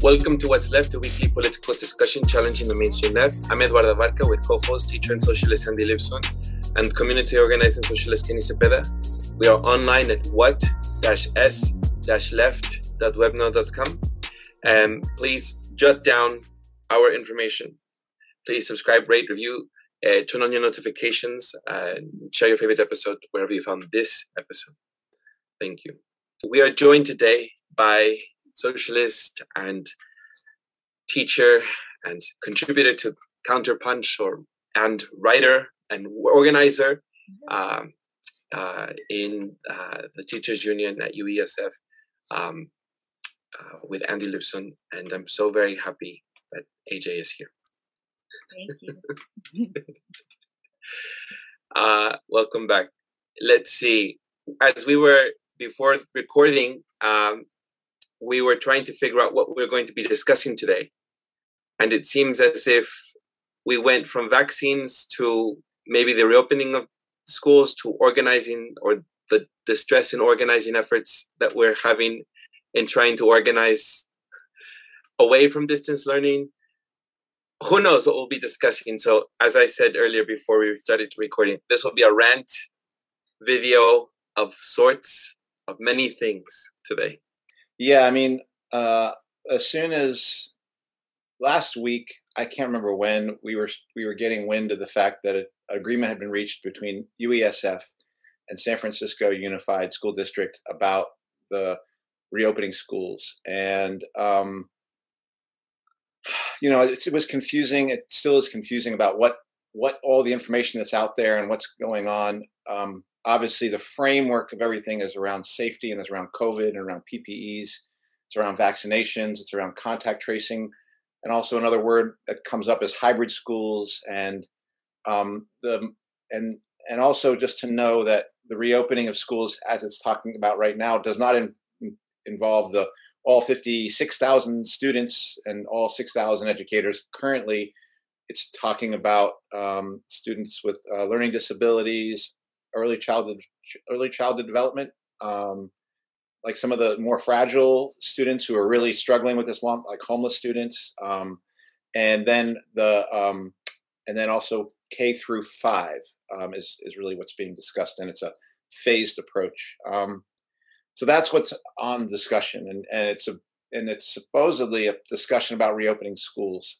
Welcome to What's Left, a weekly political discussion challenging the mainstream left. I'm Eduardo Barca with co-host, teacher and socialist Andy Lipson, and community organizing socialist Kenny Cepeda. We are online at what-s-left.webnode.com. Please jot down our information. Please subscribe, rate, review, turn on your notifications, and share your favorite episode wherever you found this episode. Thank you. We are joined today by socialist and teacher and contributor to Counterpunch and writer and organizer in the Teachers Union at UESF with Andy Lipson. And I'm so very happy that AJ is here. Thank you. Welcome back. Let's see. As we were before recording, we were trying to figure out what we're going to be discussing today. And it seems as if we went from vaccines to maybe the reopening of schools to organizing, or the stress in organizing efforts that we're having in trying to organize away from distance learning. Who knows what we'll be discussing. So as I said earlier before we started recording, this will be a rant video of sorts of many things today. Yeah, I mean, as soon as last week, I can't remember when, we were getting wind of the fact that an agreement had been reached between UESF and San Francisco Unified School District about the reopening schools. And, it was confusing. It still is confusing about what all the information that's out there and what's going on. Obviously, the framework of everything is around safety and is around COVID and around PPEs. It's around vaccinations. It's around contact tracing. And also another word that comes up is hybrid schools. And also just to know that the reopening of schools, as it's talking about right now, does not involve all 56,000 students and all 6,000 educators. Currently, it's talking about students with learning disabilities, early childhood development, like some of the more fragile students who are really struggling with this, like homeless students, and then also K through 5 is really what's being discussed, and it's a phased approach. So that's what's on discussion, and it's supposedly a discussion about reopening schools.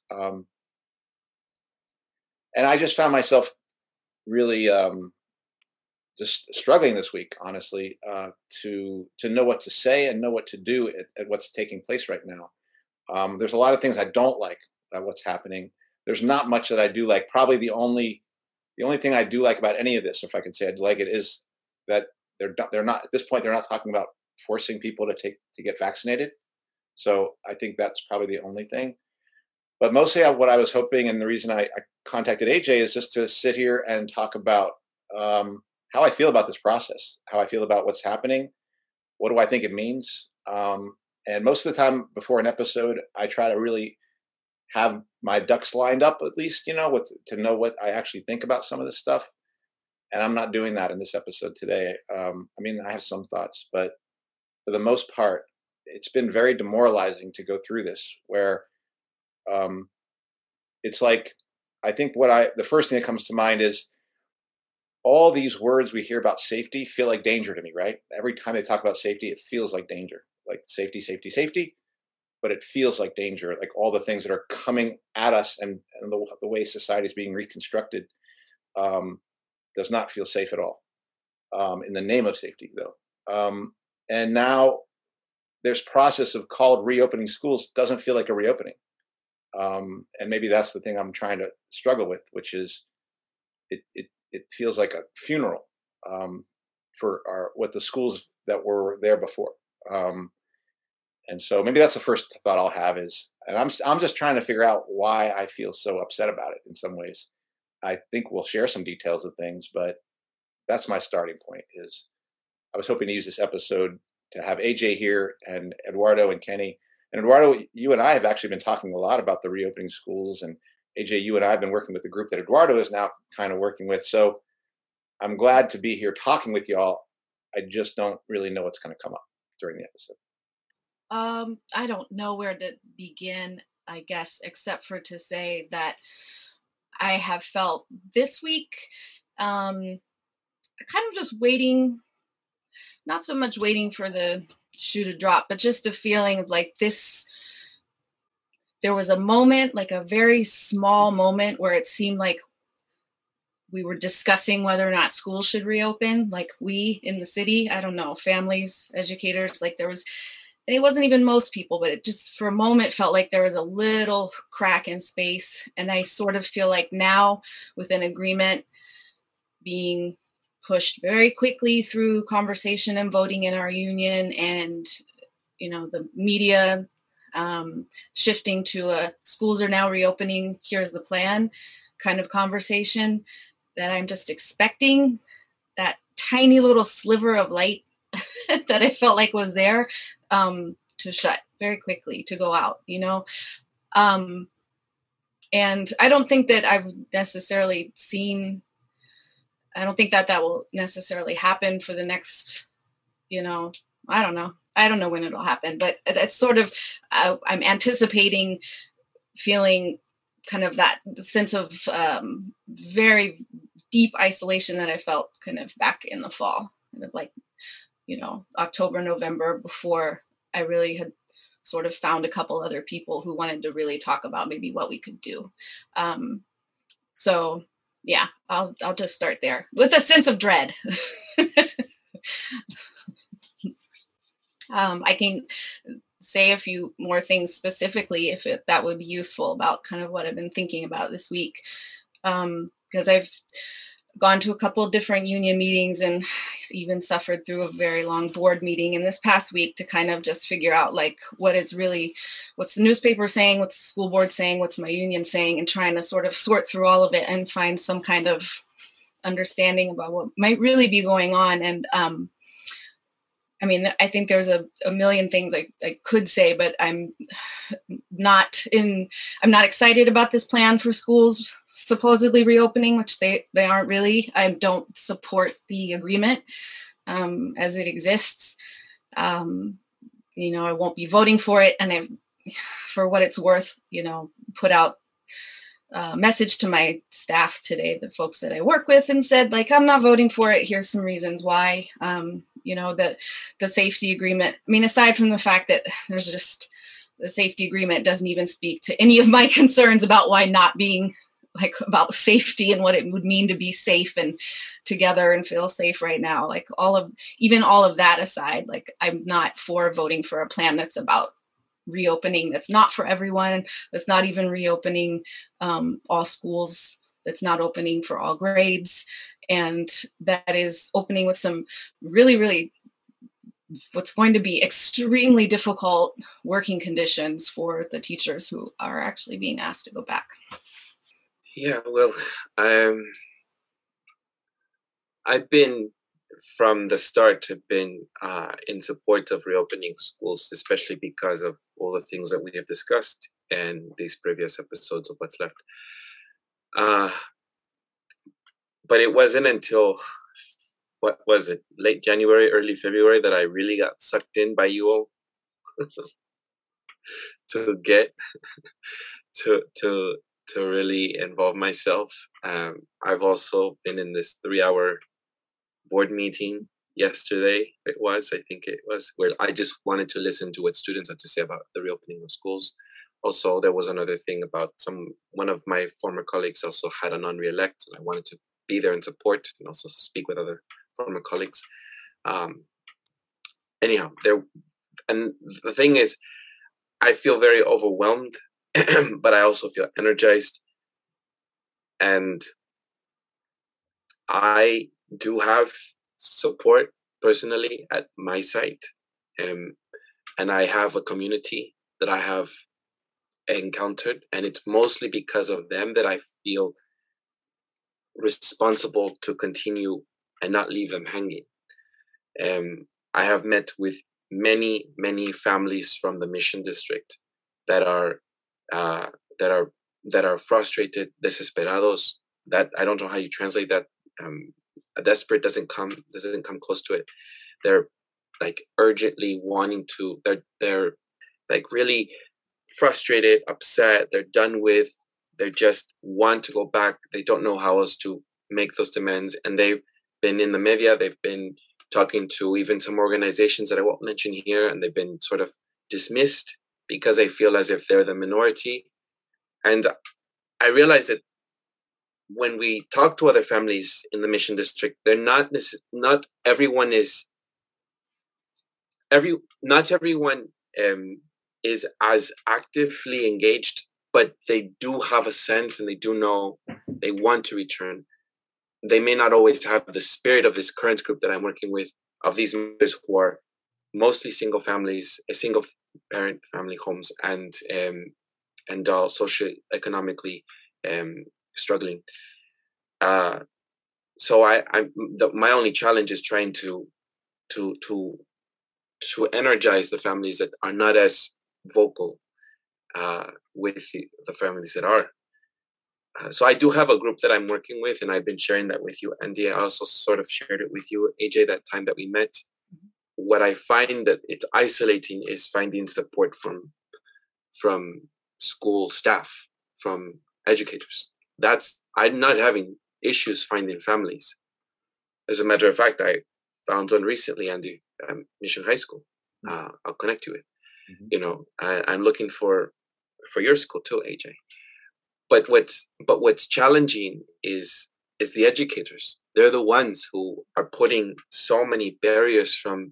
And I just found myself really just struggling this week, honestly, to know what to say and know what to do at what's taking place right now. There's a lot of things I don't like about what's happening. There's not much that I do like. Probably the only thing I do like about any of this, if I can say I like it, is that they're not at this point. They're not talking about forcing people to get vaccinated. So I think that's probably the only thing. But mostly what I was hoping, and the reason I contacted AJ, is just to sit here and talk about how I feel about this process, how I feel about what's happening, what do I think it means. And most of the time before an episode, I try to really have my ducks lined up, at least, to know what I actually think about some of this stuff. And I'm not doing that in this episode today. I have some thoughts, but for the most part, it's been very demoralizing to go through this, where it's like, I think the first thing that comes to mind is all these words we hear about safety feel like danger to me, right? Every time they talk about safety, it feels like danger, like safety, safety, safety. But it feels like danger, like all the things that are coming at us and the way society is being reconstructed does not feel safe at all, in the name of safety, though. And now this process of called reopening schools doesn't feel like a reopening. And maybe that's the thing I'm trying to struggle with, which is it feels like a funeral for what the schools that were there before. And so maybe that's the first thought I'll have is, and I'm just trying to figure out why I feel so upset about it in some ways. I think we'll share some details of things, but that's my starting point. Is I was hoping to use this episode to have AJ here and Eduardo and Kenny. And Eduardo, you and I have actually been talking a lot about the reopening schools, and AJ, you and I have been working with the group that Eduardo is now kind of working with. So I'm glad to be here talking with y'all. I just don't really know what's going to come up during the episode. I don't know where to begin, I guess, except for to say that I have felt this week, kind of just waiting, not so much waiting for the shoe to drop, but just a feeling of like this. There was a moment, like a very small moment, where it seemed like we were discussing whether or not schools should reopen, like we in the city, I don't know, families, educators, like there was, and it wasn't even most people, but it just for a moment felt like there was a little crack in space. And I sort of feel like now, with an agreement being pushed very quickly through conversation and voting in our union, and the media shifting to a schools are now reopening, here's the plan kind of conversation, that I'm just expecting that tiny little sliver of light that I felt like was there, to shut very quickly, to go out, and I don't think that I've necessarily seen, I don't think that that will necessarily happen for the next, I don't know. I don't know when it'll happen, but that's sort of, I'm anticipating feeling kind of that sense of very deep isolation that I felt kind of back in the fall, kind of like, October, November, before I really had sort of found a couple other people who wanted to really talk about maybe what we could do. So yeah, I'll just start there with a sense of dread. I can say a few more things specifically if that would be useful about kind of what I've been thinking about this week. Because I've gone to a couple of different union meetings and even suffered through a very long board meeting in this past week to kind of just figure out like what's the newspaper saying, what's the school board saying, what's my union saying, and trying to sort of sort through all of it and find some kind of understanding about what might really be going on. And I mean, I think there's a million things I could say, but I'm not excited about this plan for schools supposedly reopening, which they aren't really. I don't support the agreement as it exists. I won't be voting for it. And for what it's worth, put out a message to my staff today, the folks that I work with, and said, like, I'm not voting for it. Here's some reasons why. The safety agreement, I mean, aside from the fact that there's just, the safety agreement doesn't even speak to any of my concerns about why not being, like, about safety and what it would mean to be safe and together and feel safe right now. Like all of that aside, like I'm not for voting for a plan that's about reopening, that's not for everyone, that's not even reopening all schools, that's not opening for all grades, and that is opening with some really, really what's going to be extremely difficult working conditions for the teachers who are actually being asked to go back. Yeah, well, I've been, from the start, have been in support of reopening schools, especially because of all the things that we have discussed in these previous episodes of What's Left. But it wasn't until, what was it, late January, early February, that I really got sucked in by you all to get to really involve myself. I've also been in this 3-hour board meeting yesterday. I think it was, where I just wanted to listen to what students had to say about the reopening of schools. Also, there was another thing about one of my former colleagues also had a non-reelect, and I wanted to be there and support and also speak with other former colleagues. Anyhow, and the thing is, I feel very overwhelmed, but I also feel energized. And I do have support personally at my site. And I have a community that I have encountered, and it's mostly because of them that I feel responsible to continue and not leave them hanging. I have met with many, many families from the Mission District that are frustrated, desesperados. That, I don't know how you translate that. Desperate doesn't come close to it. They're like urgently wanting to, they're like really frustrated, upset, they're done with, they just want to go back. They don't know how else to make those demands. And they've been in the media, they've been talking to even some organizations that I won't mention here, and they've been sort of dismissed because they feel as if they're the minority. And I realized that when we talk to other families in the Mission District, they're not everyone is not everyone is as actively engaged, but they do have a sense and they do know they want to return. They may not always have the spirit of this current group that I'm working with, of these mothers who are mostly single families, single parent family homes, and socioeconomically struggling. So my only challenge is trying to energize the families that are not as vocal with the families that are. So I do have a group that I'm working with, and I've been sharing that with you, Andy. I also sort of shared it with you, AJ, that time that we met. What I find that it's isolating is finding support from school staff, from educators. I'm not having issues finding families. As a matter of fact, I found one recently, Andy, Mission High School. I'll connect you with. You know, I'm looking for your school too, AJ. But what's challenging is the educators. They're the ones who are putting so many barriers from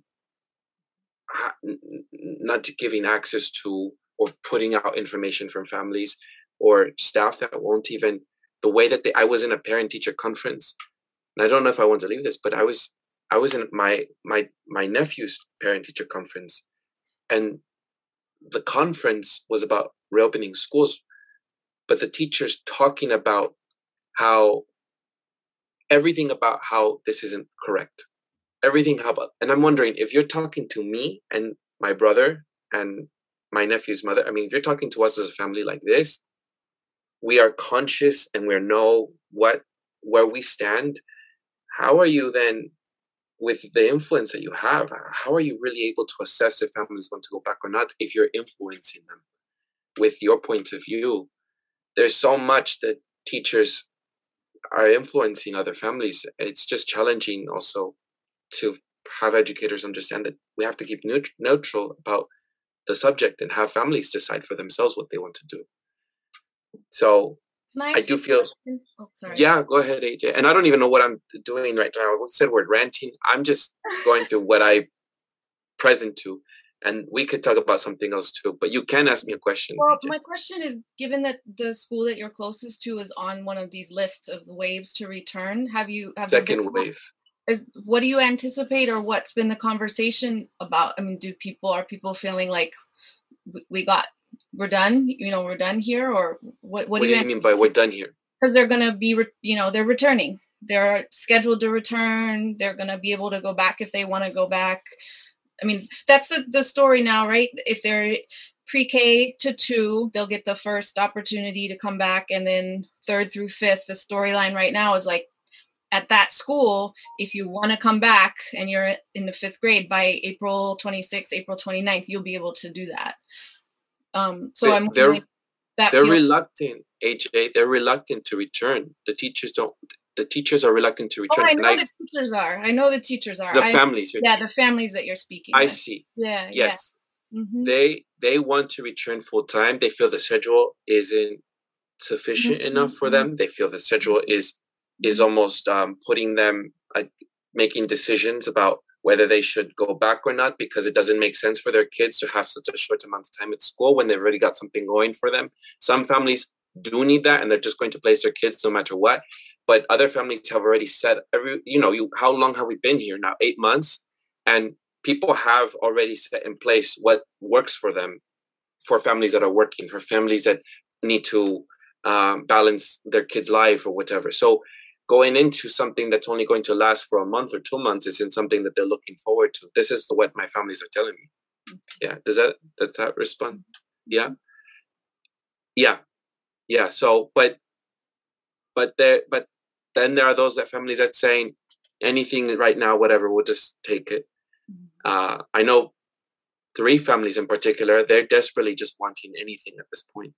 not giving access to or putting out information from families or staff that won't even, the way that I was in a parent-teacher conference, and I don't know if I want to leave this, but I was in my nephew's parent-teacher conference, and the conference was about reopening schools, but the teachers talking about everything about how this isn't correct. Everything about, and I'm wondering if you're talking to me and my brother and my nephew's mother, I mean, if you're talking to us as a family like this, we are conscious and we know where we stand. How are you then, with the influence that you have, how are you really able to assess if families want to go back or not if you're influencing them with your point of view? There's so much that teachers are influencing other families. It's just challenging also to have educators understand that we have to keep neutral about the subject and have families decide for themselves what they want to do. So I do feel, yeah, go ahead, AJ. And I don't even know what I'm doing right now. I said we're ranting. I'm just going through what I present to, and we could talk about something else too, but you can ask me a question. Well, AJ. My question is, given that the school that you're closest to is on one of these lists of waves to return, have second wave? What do you anticipate, or what's been the conversation about? I mean, are people feeling like we're done? We're done here, or what do you mean by we're done here? Because they're going to be, they're returning. They're scheduled to return. They're going to be able to go back if they want to go back. I mean, that's the story now, right? If they're pre-K to 2, they'll get the first opportunity to come back, and then 3rd through 5th, the storyline right now is like, at that school, if you want to come back and you're in the 5th grade, by April 26th, April 29th, you'll be able to do that. So I'm wondering they're reluctant, AJ. They're reluctant to return. The teachers are reluctant to return. Oh, I know the teachers are. The families. Yeah, the families that you're speaking I with. see. Yeah. Yes. Yeah. Mm-hmm. They want to return full time. They feel the schedule isn't sufficient enough for them. They feel the schedule is almost putting them making decisions about whether they should go back or not, because it doesn't make sense for their kids to have such a short amount of time at school when they've already got something going for them. Some families do need that, and they're just going to place their kids no matter what. But other families have already said, how long have we been here now? 8 months. And people have already set in place what works for them, for families that are working, for families that need to balance their kids' life or whatever. So going into something that's only going to last for a month or 2 months isn't something that they're looking forward to. This is what my families are telling me. Yeah. Does that respond? Yeah. So, but then there are those families that saying anything right now, whatever, we'll just take it. I know 3 families in particular, they're desperately just wanting anything at this point.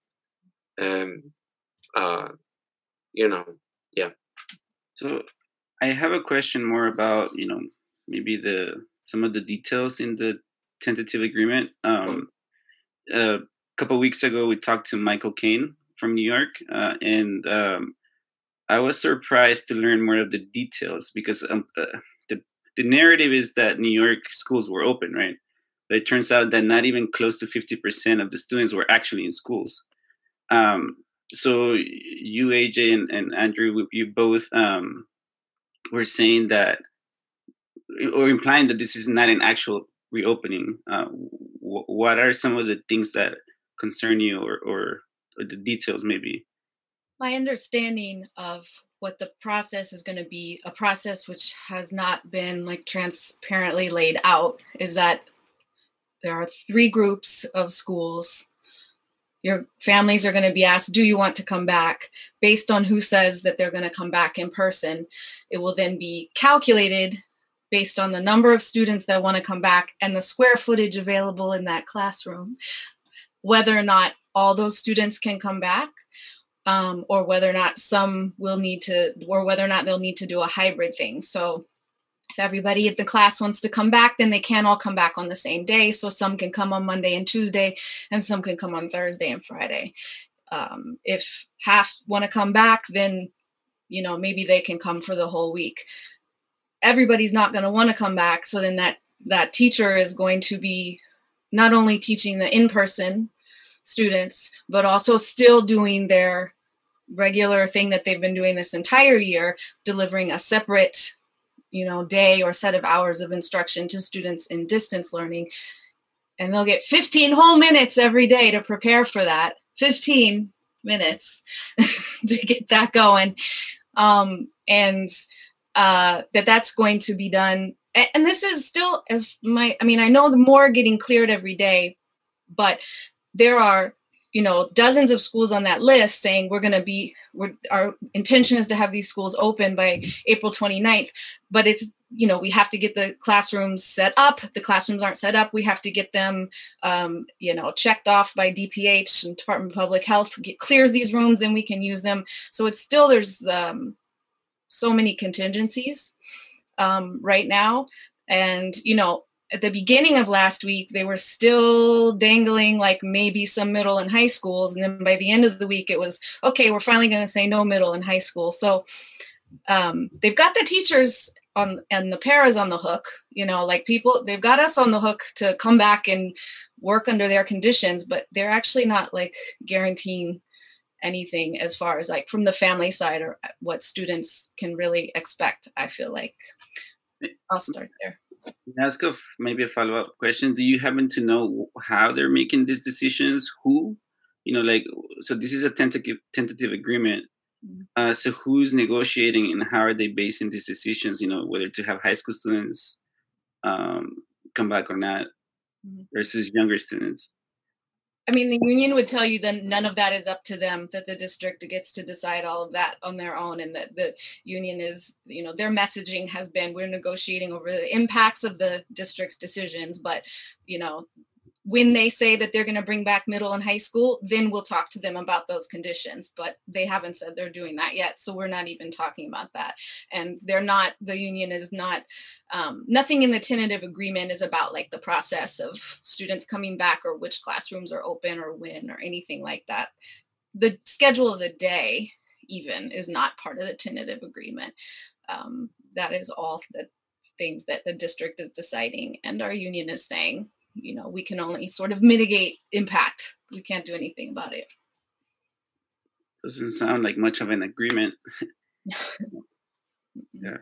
You know, yeah. So I have a question more about, maybe some of the details in the tentative agreement. A couple of weeks ago, we talked to Michael Kane from New York, and I was surprised to learn more of the details because the narrative is that New York schools were open, right? But it turns out that not even close to 50% of the students were actually in schools. So you, AJ, and Andrew, you both were saying that, or implying that this is not an actual reopening. What are some of the things that concern you, or the details maybe? My understanding of what the process is going to be, a process which has not been like transparently laid out, is that there are 3 groups of schools. Your families are going to be asked, do you want to come back? Based on who says that they're going to come back in person, it will then be calculated based on the number of students that want to come back and the square footage available in that classroom, whether or not all those students can come back, or whether or not some will need to, or whether or not they'll need to do a hybrid thing. So if everybody at the class wants to come back, then they can't all come back on the same day. So some can come on Monday and Tuesday, and some can come on Thursday and Friday. If half want to come back, then, maybe they can come for the whole week. Everybody's not going to want to come back. So then that teacher is going to be not only teaching the in-person students, but also still doing their regular thing that they've been doing this entire year, delivering a separate day or set of hours of instruction to students in distance learning. And they'll get 15 whole minutes every day to prepare for that. 15 minutes to get that going. That's going to be done. And this is still I know the more getting cleared every day, but there are, dozens of schools on that list saying our intention is to have these schools open by April 29th, but it's, we have to get the classrooms set up. The classrooms aren't set up. We have to get them, checked off by DPH and Department of Public Health, clears these rooms, and we can use them. So it's still, there's so many contingencies right now. And, at the beginning of last week, they were still dangling like maybe some middle and high schools. And then by the end of the week, it was, okay, we're finally going to say no middle and high school. So they've got the teachers and the paras on the hook, they've got us on the hook to come back and work under their conditions, but they're actually not like guaranteeing anything as far as like from the family side or what students can really expect, I feel like. I'll start there. Ask maybe a follow-up question. Do you happen to know how they're making these decisions? Who, so this is a tentative agreement. So who's negotiating and how are they basing these decisions? Whether to have high school students come back or not, versus younger students. I mean, the union would tell you that none of that is up to them, that the district gets to decide all of that on their own, and that the union is, their messaging has been, we're negotiating over the impacts of the district's decisions. But, when they say that they're going to bring back middle and high school, then we'll talk to them about those conditions. But they haven't said they're doing that yet. So we're not even talking about that. And the union is not, nothing in the tentative agreement is about like the process of students coming back or which classrooms are open or when or anything like that. The schedule of the day even is not part of the tentative agreement. That is all the things that the district is deciding. And our union is saying, we can only sort of mitigate impact. We can't do anything about it. Doesn't sound like much of an agreement. Yeah.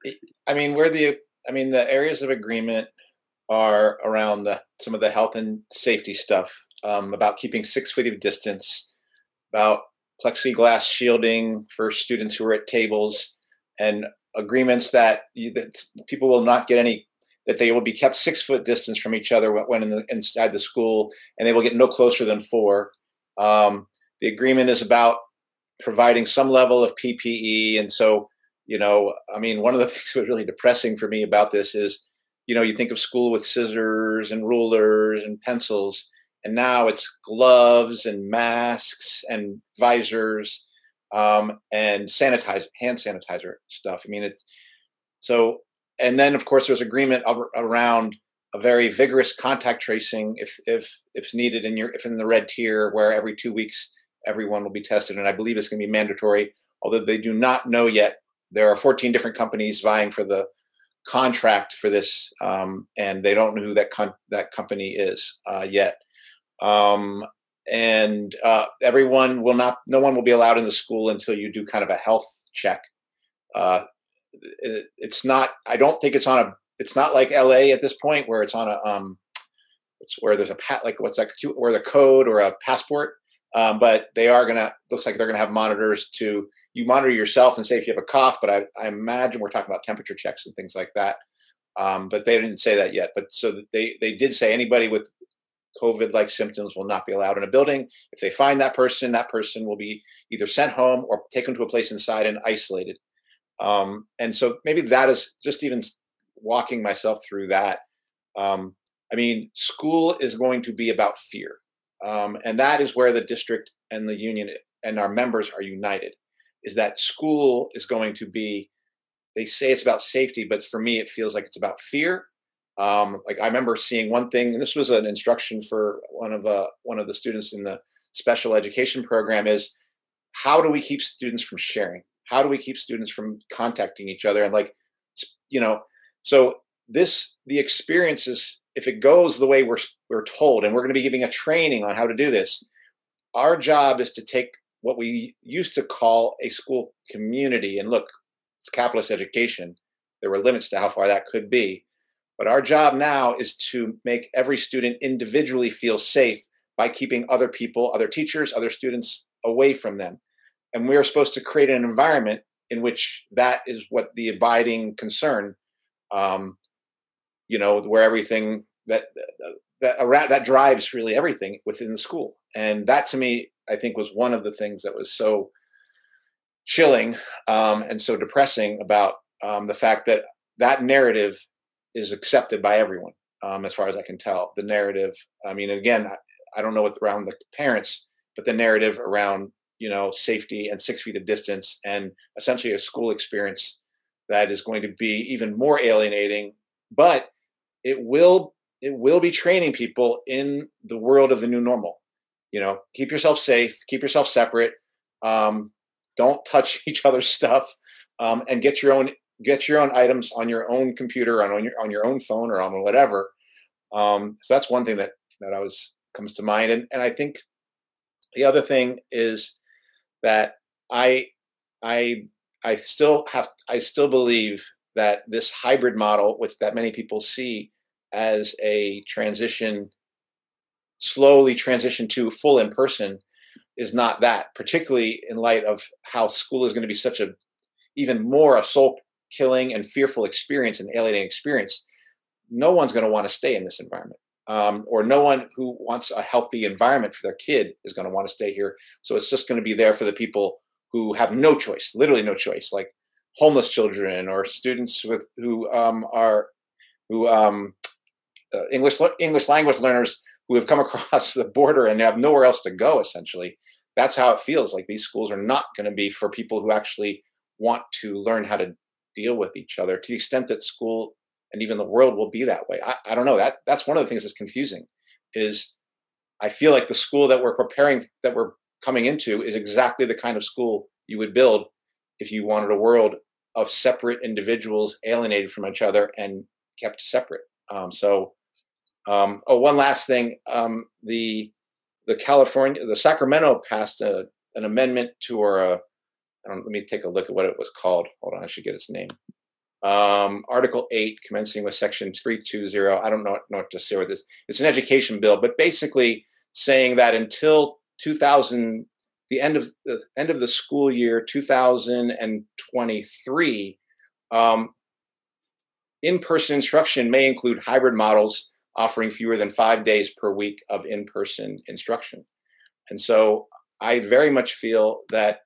The areas of agreement are around some of the health and safety stuff, about keeping 6 feet of distance, about plexiglass shielding for students who are at tables, and agreements that people will not get any, that they will be kept 6 foot distance from each other when inside the school, and they will get no closer than 4. The agreement is about providing some level of PPE. And so, one of the things that was really depressing for me about this is, you think of school with scissors and rulers and pencils, and now it's gloves and masks and visors, and hand sanitizer stuff. I mean, it's so, and then of course there's agreement around a very vigorous contact tracing if needed if in the red tier, where every 2 weeks everyone will be tested, and I believe it's going to be mandatory, although they do not know yet. There are 14 different companies vying for the contract for this, and they don't know who that company is yet. Everyone will not. No one will be allowed in the school until you do kind of a health check. It's not. I don't think it's on a. It's not like LA at this point where it's on a. It's where there's a where the code or a passport. But they are gonna. Looks like they're gonna have monitors to. You monitor yourself and say if you have a cough, but I imagine we're talking about temperature checks and things like that. But they didn't say that yet. But so they did say anybody with COVID-like symptoms will not be allowed in a building. If they find that person will be either sent home or taken to a place inside and isolated. And so maybe that is just even walking myself through that. I mean, school is going to be about fear. And that is where the district and the union and our members are united. Is that school is going to be, they say it's about safety, but for me, it feels like it's about fear. Like I remember seeing one thing, and this was an instruction for one of the students in the special education program, is how do we keep students from sharing? How do we keep students from contacting each other? And so the experiences, if it goes the way we're told, and we're going to be giving a training on how to do this, our job is to take what we used to call a school community, and look, it's capitalist education. There were limits to how far that could be. But our job now is to make every student individually feel safe by keeping other people, other teachers, other students away from them. And we're supposed to create an environment in which that is what the abiding concern, where everything that drives really everything within the school. And that to me, I think, was one of the things that was so chilling and so depressing about the fact that that narrative is accepted by everyone, as far as I can tell. The narrative, I mean, again, I don't know what's around the parents, but the narrative around, safety and 6 feet of distance and essentially a school experience that is going to be even more alienating, but it will be training people in the world of the new normal. Keep yourself safe, keep yourself separate, don't touch each other's stuff, and get your own items on your own computer, on your own phone, or on whatever. So that's one thing that comes to mind. And I think the other thing is that I still believe that this hybrid model, which that many people see as a slowly transition to full in person, is not that, particularly in light of how school is going to be such even more a soul killing and fearful experience and alienating experience. No one's going to want to stay in this environment, or no one who wants a healthy environment for their kid is going to want to stay here. So it's just going to be there for the people who have no choice, literally no choice, like homeless children or students who are English language learners who have come across the border and have nowhere else to go. Essentially, that's how it feels. Like these schools are not going to be for people who actually want to learn how to deal with each other, to the extent that school and even the world will be that way. I don't know. That's one of the things that's confusing. Is I feel like the school that we're coming into is exactly the kind of school you would build if you wanted a world of separate individuals alienated from each other and kept separate. One last thing. The Sacramento passed an amendment to let me take a look at what it was called. Hold on, I should get its name. Article 8, commencing with Section 320. I don't know what to say with this. It's an education bill, but basically saying that until the end of the school year 2023, in-person instruction may include hybrid models offering fewer than 5 days per week of in-person instruction. And so I very much feel that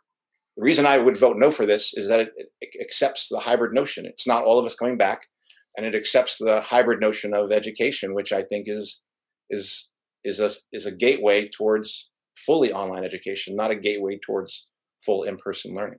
the reason I would vote no for this is that it accepts the hybrid notion. It's not all of us coming back. and it accepts the hybrid notion of education, which I think is a gateway towards fully online education, not a gateway towards full in-person learning.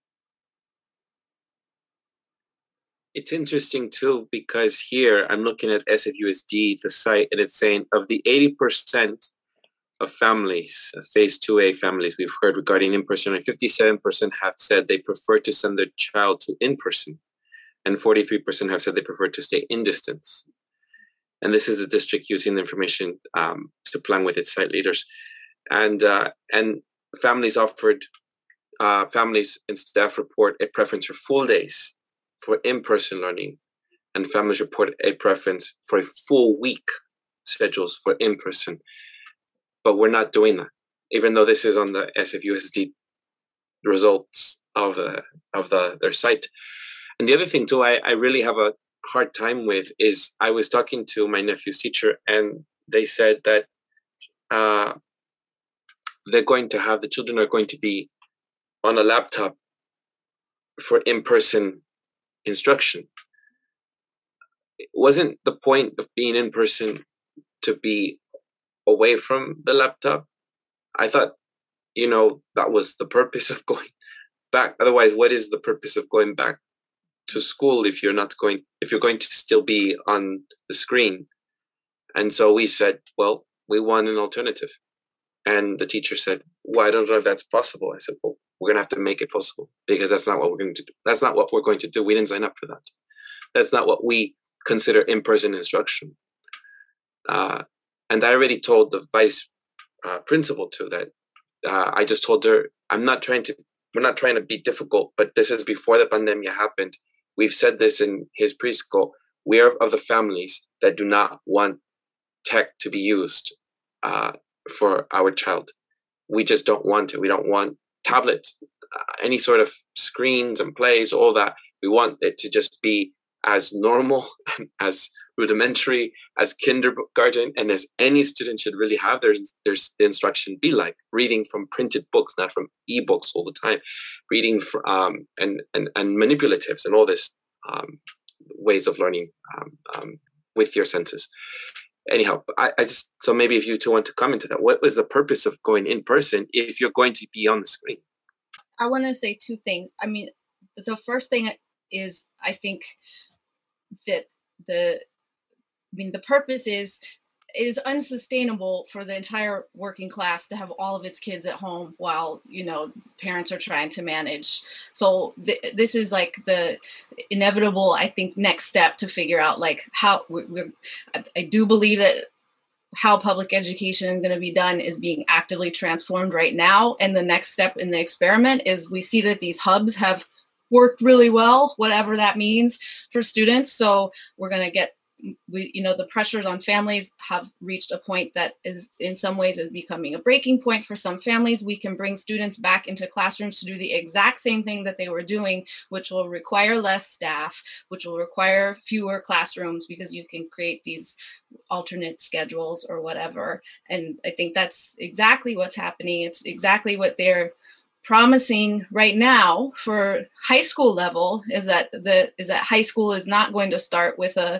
It's interesting too, because here I'm looking at SFUSD, the site, and it's saying of the 80% of families, phase 2A families we've heard regarding in-person, and 57% have said they prefer to send their child to in-person, and 43% have said they prefer to stay in distance. And this is the district using the information to plan with its site leaders. And families offered, families and staff report a preference for full days for in-person learning, and families report a preference for a full week schedules for in-person. But we're not doing that, even though this is on the SFUSD results of their site. And the other thing too, I really have a hard time with is I was talking to my nephew's teacher, and they said that the children are going to be on a laptop for in-person instruction. It wasn't the point of being in person to be away from the laptop? I thought, that was the purpose of going back. Otherwise, what is the purpose of going back to school if you're going to still be on the screen? And so we said, well, we want an alternative. And the teacher said, well, I don't know if that's possible. I said, well, we're going to have to make it possible, because that's not what we're going to do. That's not what we're going to do. We didn't sign up for that. That's not what we consider in-person instruction. And I already told the vice principal too that I just told her, we're not trying to be difficult, but this is before the pandemic happened. We've said this in his preschool. We are of the families that do not want tech to be used for our child. We just don't want it. We don't want tablets, any sort of screens and plays, all that. We want it to just be as normal, as rudimentary, as kindergarten, and as any student should really have their instruction be like. Reading from printed books, not from ebooks all the time. Reading and manipulatives and all this ways of learning with your senses. Anyhow, so maybe if you two want to comment to that, what was the purpose of going in person if you're going to be on the screen? I want to say two things. I mean, the first thing is, I think that the purpose is unsustainable for the entire working class to have all of its kids at home while, parents are trying to manage. So this is like the inevitable, I think, next step to figure out like how I do believe that how public education is going to be done is being actively transformed right now. And the next step in the experiment is we see that these hubs have worked really well, whatever that means for students. So we're going to get, the pressures on families have reached a point that is in some ways is becoming a breaking point for some families. We can bring students back into classrooms to do the exact same thing that they were doing, which will require less staff, which will require fewer classrooms, because you can create these alternate schedules or whatever. And I think that's exactly what's happening. It's exactly what they're promising right now for high school level, is that high school is not going to start with a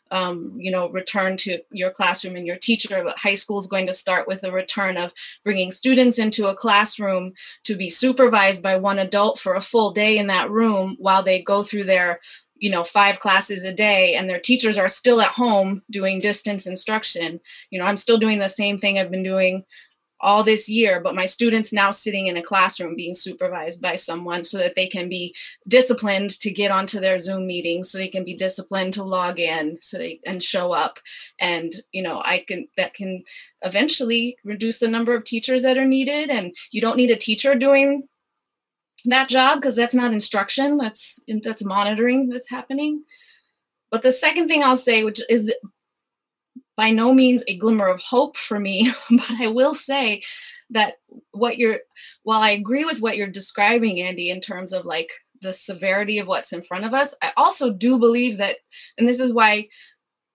return to your classroom and your teacher, but high school is going to start with a return of bringing students into a classroom to be supervised by one adult for a full day in that room while they go through their 5 classes a day, and their teachers are still at home doing distance instruction. I'm still doing the same thing I've been doing all this year, but my students now sitting in a classroom being supervised by someone so that they can be disciplined to get onto their Zoom meetings, so they can be disciplined to log in and show up. And, that can eventually reduce the number of teachers that are needed. And you don't need a teacher doing that job, because that's not instruction, that's monitoring that's happening. But the second thing I'll say, which is by no means a glimmer of hope for me, but I will say that while I agree with what you're describing, Andy, in terms of like the severity of what's in front of us, I also do believe that, and this is why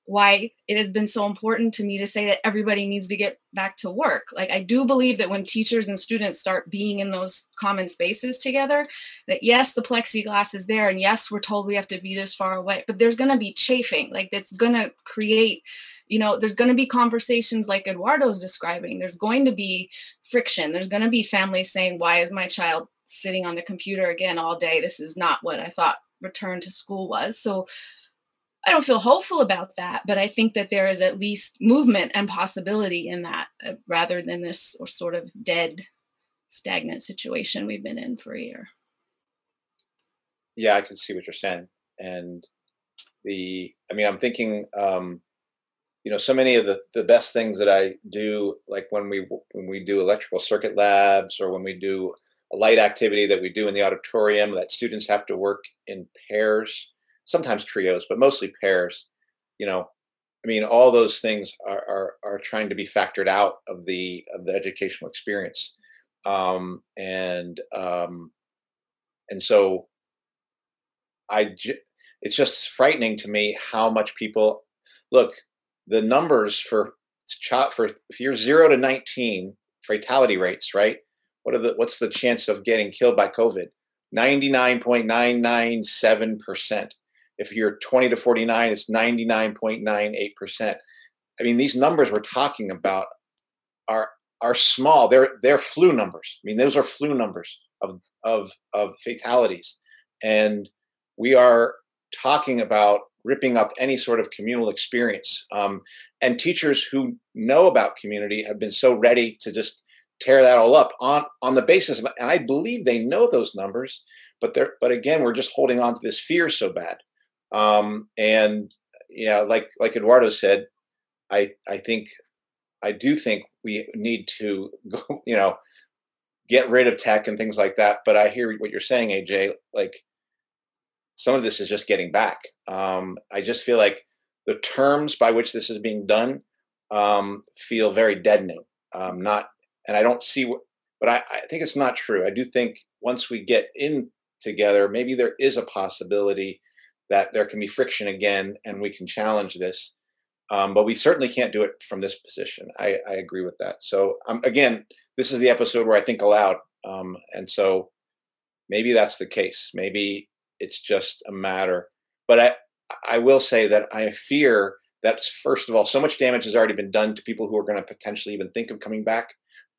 why it has been so important to me to say that everybody needs to get back to work. Like, I do believe that when teachers and students start being in those common spaces together, that yes, the plexiglass is there, and yes, we're told we have to be this far away, but there's going to be chafing. Like, that's going to create, there's going to be conversations like Eduardo's describing. There's going to be friction. There's going to be families saying, why is my child sitting on the computer again all day? This is not what I thought return to school was. So I don't feel hopeful about that, but I think that there is at least movement and possibility in that, rather than this sort of dead, stagnant situation we've been in for a year. Yeah, I can see what you're saying. And I'm thinking, so many of the best things that I do, like when we do electrical circuit labs, or when we do a light activity that we do in the auditorium that students have to work in pairs, sometimes trios, but mostly pairs. All those things are trying to be factored out of the educational experience, and so it's just frightening to me how much people look. The numbers for if you're 0 to 19 fatality rates, right? What's the chance of getting killed by COVID? 99.997%. If you're 20 to 49, it's 99.98%. These numbers we're talking about are small. They're flu numbers. Those are flu numbers of fatalities, and we are talking about ripping up any sort of communal experience. And teachers who know about community have been so ready to just tear that all up on the basis of, and I believe they know those numbers, but again, we're just holding on to this fear so bad. And yeah, like Eduardo said, I do think we need to go, get rid of tech and things like that. But I hear what you're saying, AJ. Like, some of this is just getting back. I just feel like the terms by which this is being done feel very deadening. And I don't see but I think it's not true. I do think once we get in together, maybe there is a possibility that there can be friction again, and we can challenge this. But we certainly can't do it from this position. I agree with that. So again, this is the episode where I think aloud. And so maybe that's the case. Maybe it's just a matter. But I will say that I fear that, first of all, so much damage has already been done to people who are going to potentially even think of coming back,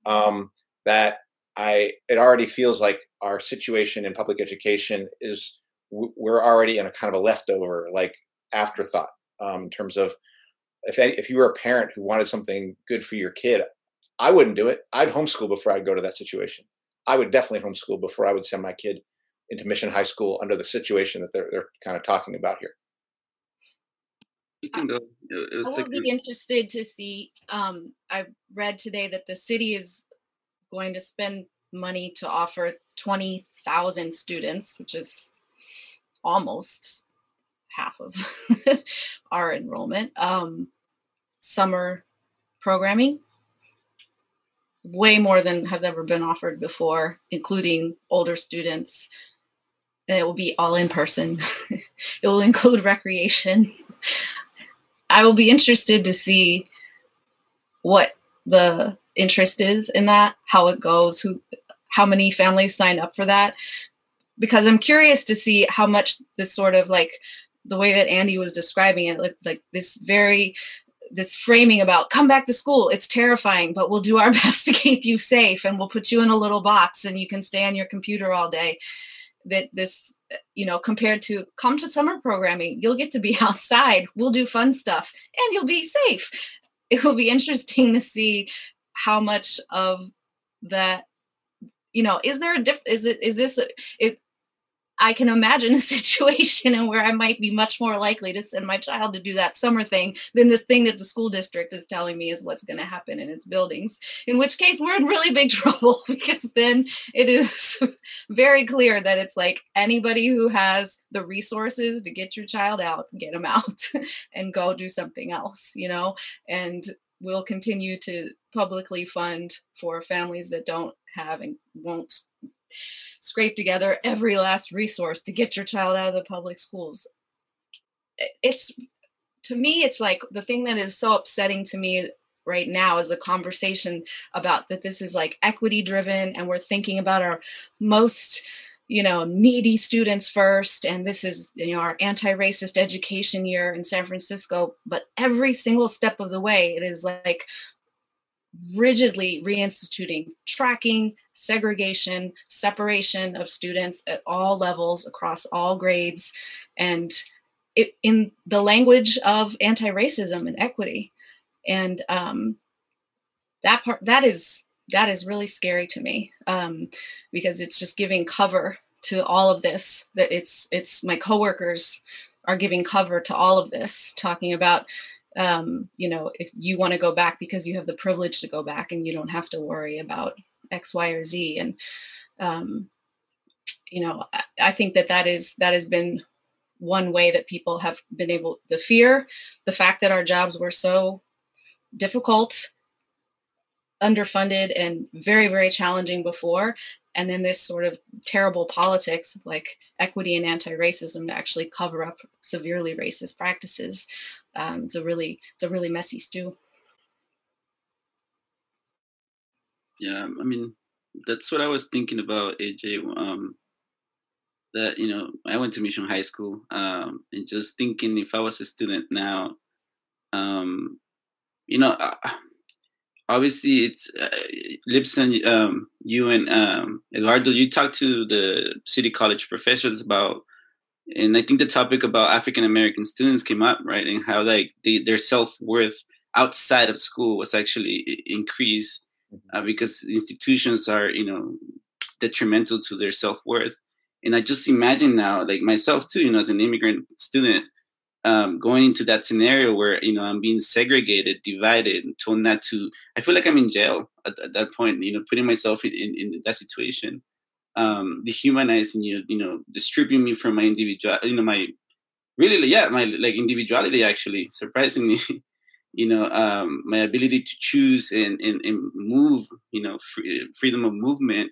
that it already feels like our situation in public education is, we're already in a kind of a leftover, like, afterthought, in terms of, if you were a parent who wanted something good for your kid, I wouldn't do it. I'd homeschool before I'd go to that situation. I would definitely homeschool before I would send my kid into Mission High School under the situation that they're kind of talking about here. You can go. I would be interested to see. I read today that the city is going to spend money to offer 20,000 students, which is almost half of our enrollment, summer programming, way more than has ever been offered before, including older students. And it will be all in person. It will include recreation. I will be interested to see what the interest is in that, how it goes, how many families sign up for that, because I'm curious to see how much this sort of, like, the way that Andy was describing it, like this framing about come back to school, it's terrifying, but we'll do our best to keep you safe, and we'll put you in a little box and you can stay on your computer all day. That this, compared to come to summer programming, you'll get to be outside, we'll do fun stuff, and you'll be safe. It will be interesting to see how much of that, is there I can imagine a situation in where I might be much more likely to send my child to do that summer thing than this thing that the school district is telling me is what's going to happen in its buildings, in which case we're in really big trouble, because then it is very clear that it's like, anybody who has the resources to get your child out, get them out and go do something else, and we'll continue to publicly fund for families that don't have and won't scrape together every last resource to get your child out of the public schools. It's to me, it's like the thing that is so upsetting to me right now is the conversation about that this is like equity driven and we're thinking about our most needy students first, and this is our anti-racist education year in San Francisco, but every single step of the way it is like rigidly reinstituting tracking, segregation, separation of students at all levels across all grades, and it in the language of anti-racism and equity. And that is really scary to me, because it's just giving cover to all of this. That it's my coworkers are giving cover to all of this, talking about if you want to go back because you have the privilege to go back and you don't have to worry about X, Y, or Z. And I think that has been one way that people have been able, the fact that our jobs were so difficult, underfunded, and very, very challenging before, and then this sort of terrible politics like equity and anti-racism to actually cover up severely racist practices. It's a really messy stew. Yeah, I mean, that's what I was thinking about, AJ. That I went to Mission High School, and just thinking if I was a student now, obviously it's Libson, you and Eduardo, you talked to the City College professors about, and I think the topic about African American students came up, right? And how like their self-worth outside of school was actually increased, because institutions are, detrimental to their self-worth. And I just imagine now, like myself too, as an immigrant student, going into that scenario where, I'm being segregated, divided, told not to, I feel like I'm in jail at that point, putting myself in that situation, dehumanizing you, stripping me from my individual, my like individuality, actually, surprisingly, my ability to choose and move, freedom of movement.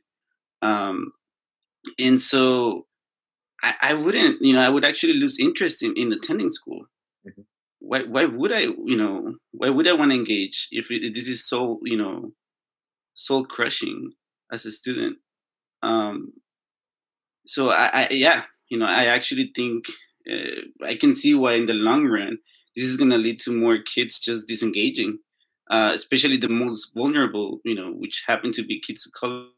And so I wouldn't, I would actually lose interest in attending school. Mm-hmm. Why would I, why would I want to engage if this is so, soul crushing as a student? So I actually think I can see why in the long run, this is going to lead to more kids just disengaging, especially the most vulnerable, which happen to be kids of color,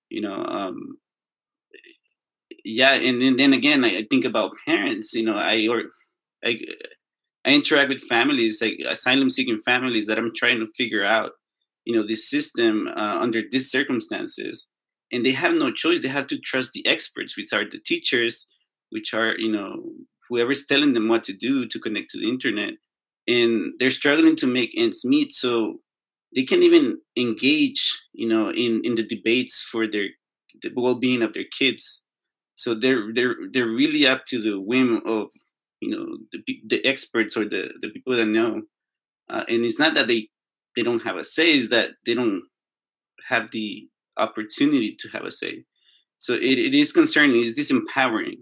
yeah, and then again, I think about parents. I interact with families, like asylum-seeking families, that I'm trying to figure out, this system under these circumstances, and they have no choice. They have to trust the experts, which are the teachers, which are whoever's telling them what to do to connect to the internet, and they're struggling to make ends meet, so they can't even engage, in the debates for the well-being of their kids. So they're really up to the whim of the experts or the people that know, and it's not that they don't have a say; it's that they don't have the opportunity to have a say. So it is concerning. It's disempowering.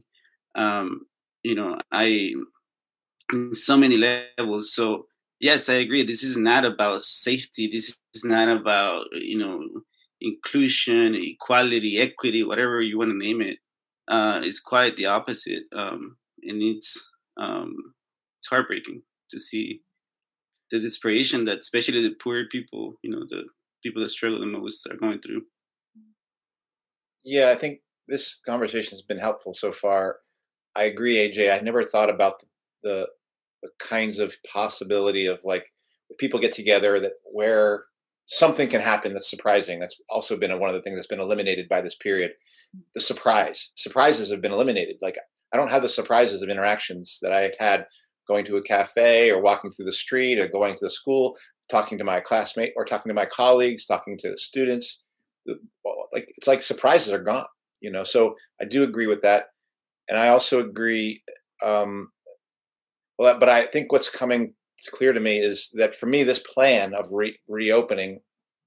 I in so many levels. So yes, I agree. This is not about safety. This is not about inclusion, equality, equity, whatever you want to name it. Is quite the opposite, and it's heartbreaking to see the desperation that especially the poor people, the people that struggle the most, are going through. Yeah, I think this conversation has been helpful so far. I agree, AJ. I never thought about the kinds of possibility of like if people get together that where something can happen that's surprising. That's also been one of the things that's been eliminated by this period. The surprises have been eliminated. Like I don't have the surprises of interactions that I had going to a cafe or walking through the street or going to the school, talking to my classmate or talking to my colleagues, talking to students. Like it's like surprises are gone, So I do agree with that, and I also agree. But I think what's coming clear to me is that for me, this plan of reopening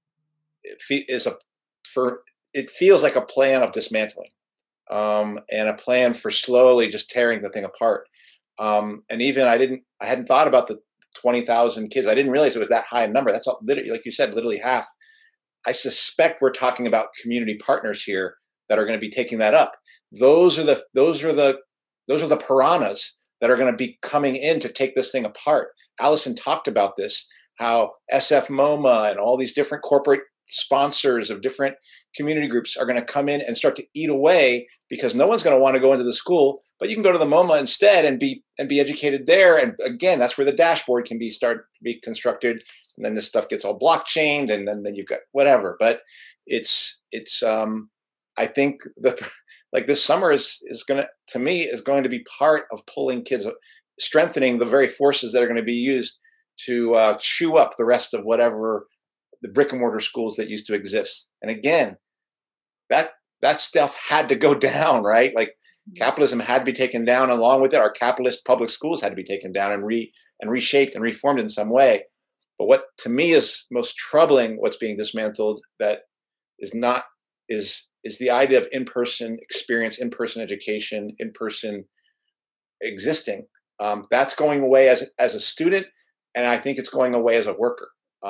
it feels like a plan of dismantling, and a plan for slowly just tearing the thing apart. And even I hadn't thought about the 20,000 kids. I didn't realize it was that high a number. That's literally, like you said, literally half. I suspect we're talking about community partners here that are going to be taking that up. Those are the piranhas that are going to be coming in to take this thing apart. Allison talked about this, how SF MoMA and all these different corporate sponsors of different community groups are going to come in and start to eat away, because no one's going to want to go into the school, but you can go to the MoMA instead and be educated there. And again, that's where the dashboard can be constructed. And then this stuff gets all blockchained, and then you've got whatever. But it's I think like this summer is going to be part of pulling kids, strengthening the very forces that are going to be used to chew up the rest of whatever the brick and mortar schools that used to exist. And again, that stuff had to go down, right? Like capitalism had to be taken down. Along with it, our capitalist public schools had to be taken down and reshaped and reformed in some way. But what to me is most troubling, what's being dismantled, that is the idea of in-person experience, in-person education, in-person existing. That's going away as a student, and I think it's going away as a worker.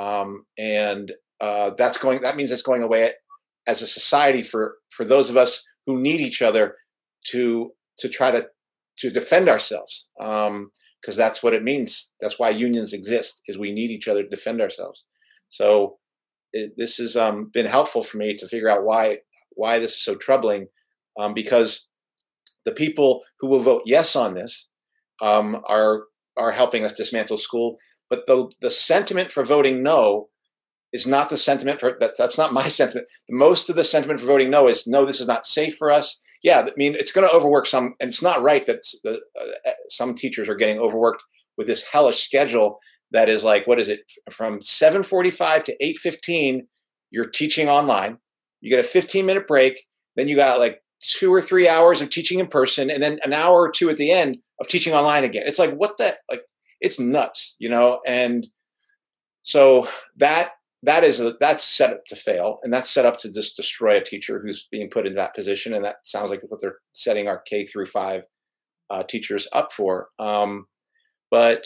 That means it's going away as a society for those of us who need each other to try to defend ourselves. Because that's what it means. That's why unions exist, is we need each other to defend ourselves. So this has been helpful for me to figure out why this is so troubling, because the people who will vote yes on this are helping us dismantle school. But the sentiment for voting no is not the sentiment for that's not my sentiment. Most of the sentiment for voting no is no, this is not safe for us. Yeah, I mean, it's going to overwork some, and it's not right that some teachers are getting overworked with this hellish schedule that is like, what is it, from 7:45 to 8:15, you're teaching online. You get a 15-minute break, then you got like 2 or 3 hours of teaching in person, and then an hour or two at the end of teaching online again. It's like, what the, like, it's nuts, you know? And so that's set up to fail, and that's set up to just destroy a teacher who's being put in that position. And that sounds like what they're setting our K-5 teachers up for. But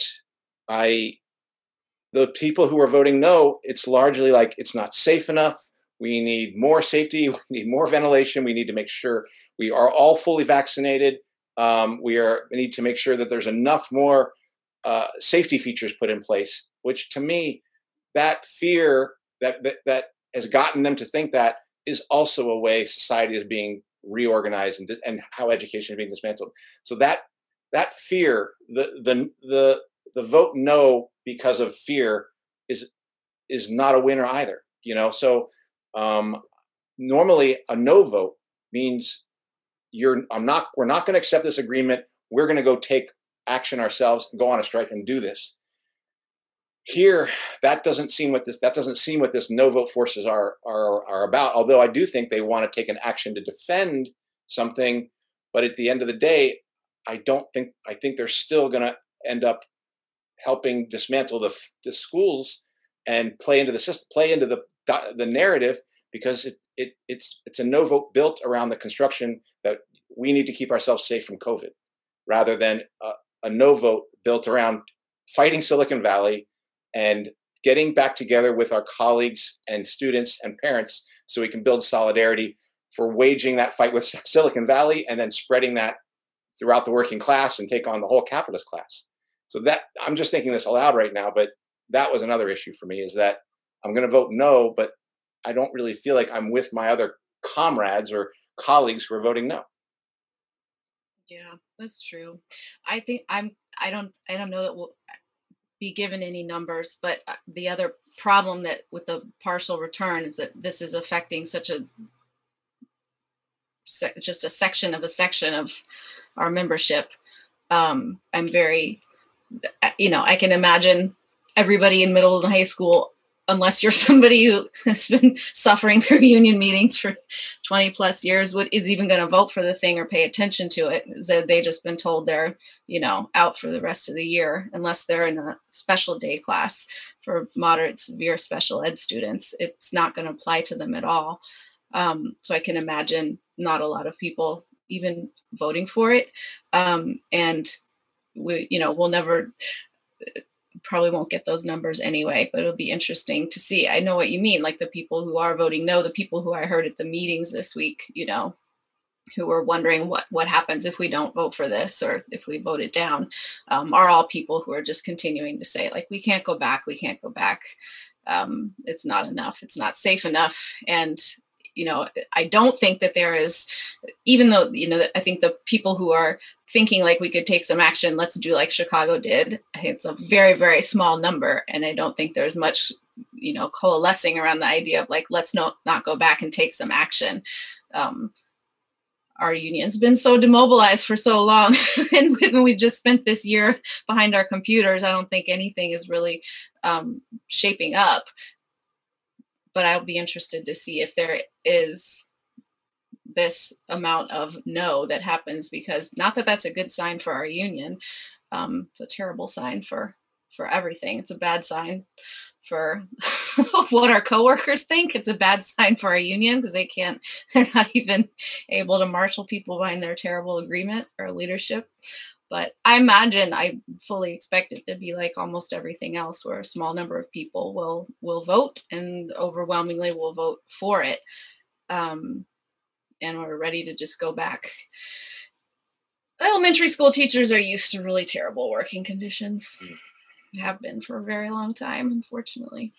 the people who are voting no, it's largely like, it's not safe enough. We need more safety. We need more ventilation. We need to make sure we are all fully vaccinated. We need to make sure that there's enough more safety features put in place, which to me, that fear that has gotten them to think that is also a way society is being reorganized and how education is being dismantled. So that fear, the vote no because of fear is not a winner either, you know? So normally a no vote means we're not going to accept this agreement. We're going to go take action ourselves and go on a strike and do this. Here, that doesn't seem what this no vote forces are about. Although I do think they want to take an action to defend something, but at the end of the day, I think they're still going to end up helping dismantle the schools and play into the system, play into the narrative, because it's a no vote built around the construction that we need to keep ourselves safe from COVID, rather than a no vote built around fighting Silicon Valley and getting back together with our colleagues and students and parents so we can build solidarity for waging that fight with Silicon Valley and then spreading that throughout the working class and take on the whole capitalist class. So that, I'm just thinking this aloud right now, but that was another issue for me, is that I'm going to vote no, but I don't really feel like I'm with my other comrades or colleagues who are voting no. Yeah, that's true. I think I don't know that we'll be given any numbers, but the other problem that with the partial return is that this is affecting such just a section of our membership. I'm very, I can imagine everybody in middle and high school, unless you're somebody who has been suffering through union meetings for 20 plus years, is even going to vote for the thing or pay attention to it. They've just been told they're, out for the rest of the year, unless they're in a special day class for moderate, severe special ed students. It's not going to apply to them at all. So I can imagine not a lot of people even voting for it. And we'll never, probably won't get those numbers anyway, but it'll be interesting to see. I know what you mean, like the people who are voting no, the people who I heard at the meetings this week, who were wondering what happens if we don't vote for this or if we vote it down, are all people who are just continuing to say, like, we can't go back. It's not enough. It's not safe enough. And, I don't think that there is, even though, I think the people who are thinking like we could take some action, let's do like Chicago did, I think it's a very, very small number. And I don't think there's much, coalescing around the idea of like, let's not go back and take some action. Our union's been so demobilized for so long, and we've just spent this year behind our computers. I don't think anything is really shaping up. But I'll be interested to see if there is this amount of no that happens, because not that that's a good sign for our union. It's a terrible sign for everything. It's a bad sign for what our coworkers think. It's a bad sign for our union because they're not even able to marshal people behind their terrible agreement or leadership. But I imagine, I fully expect it to be like almost everything else, where a small number of people will vote and overwhelmingly will vote for it. And we're ready to just go back. Elementary school teachers are used to really terrible working conditions. Have been for a very long time, unfortunately.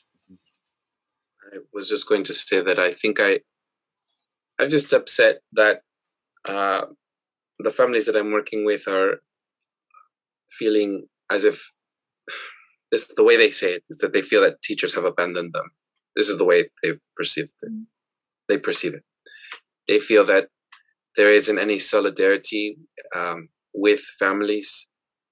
I was just going to say that I think I'm just upset that the families that I'm working with are feeling as if this, the way they say it is that they feel that teachers have abandoned them. This is the way they've perceived it. They perceive it. They feel that there isn't any solidarity with families.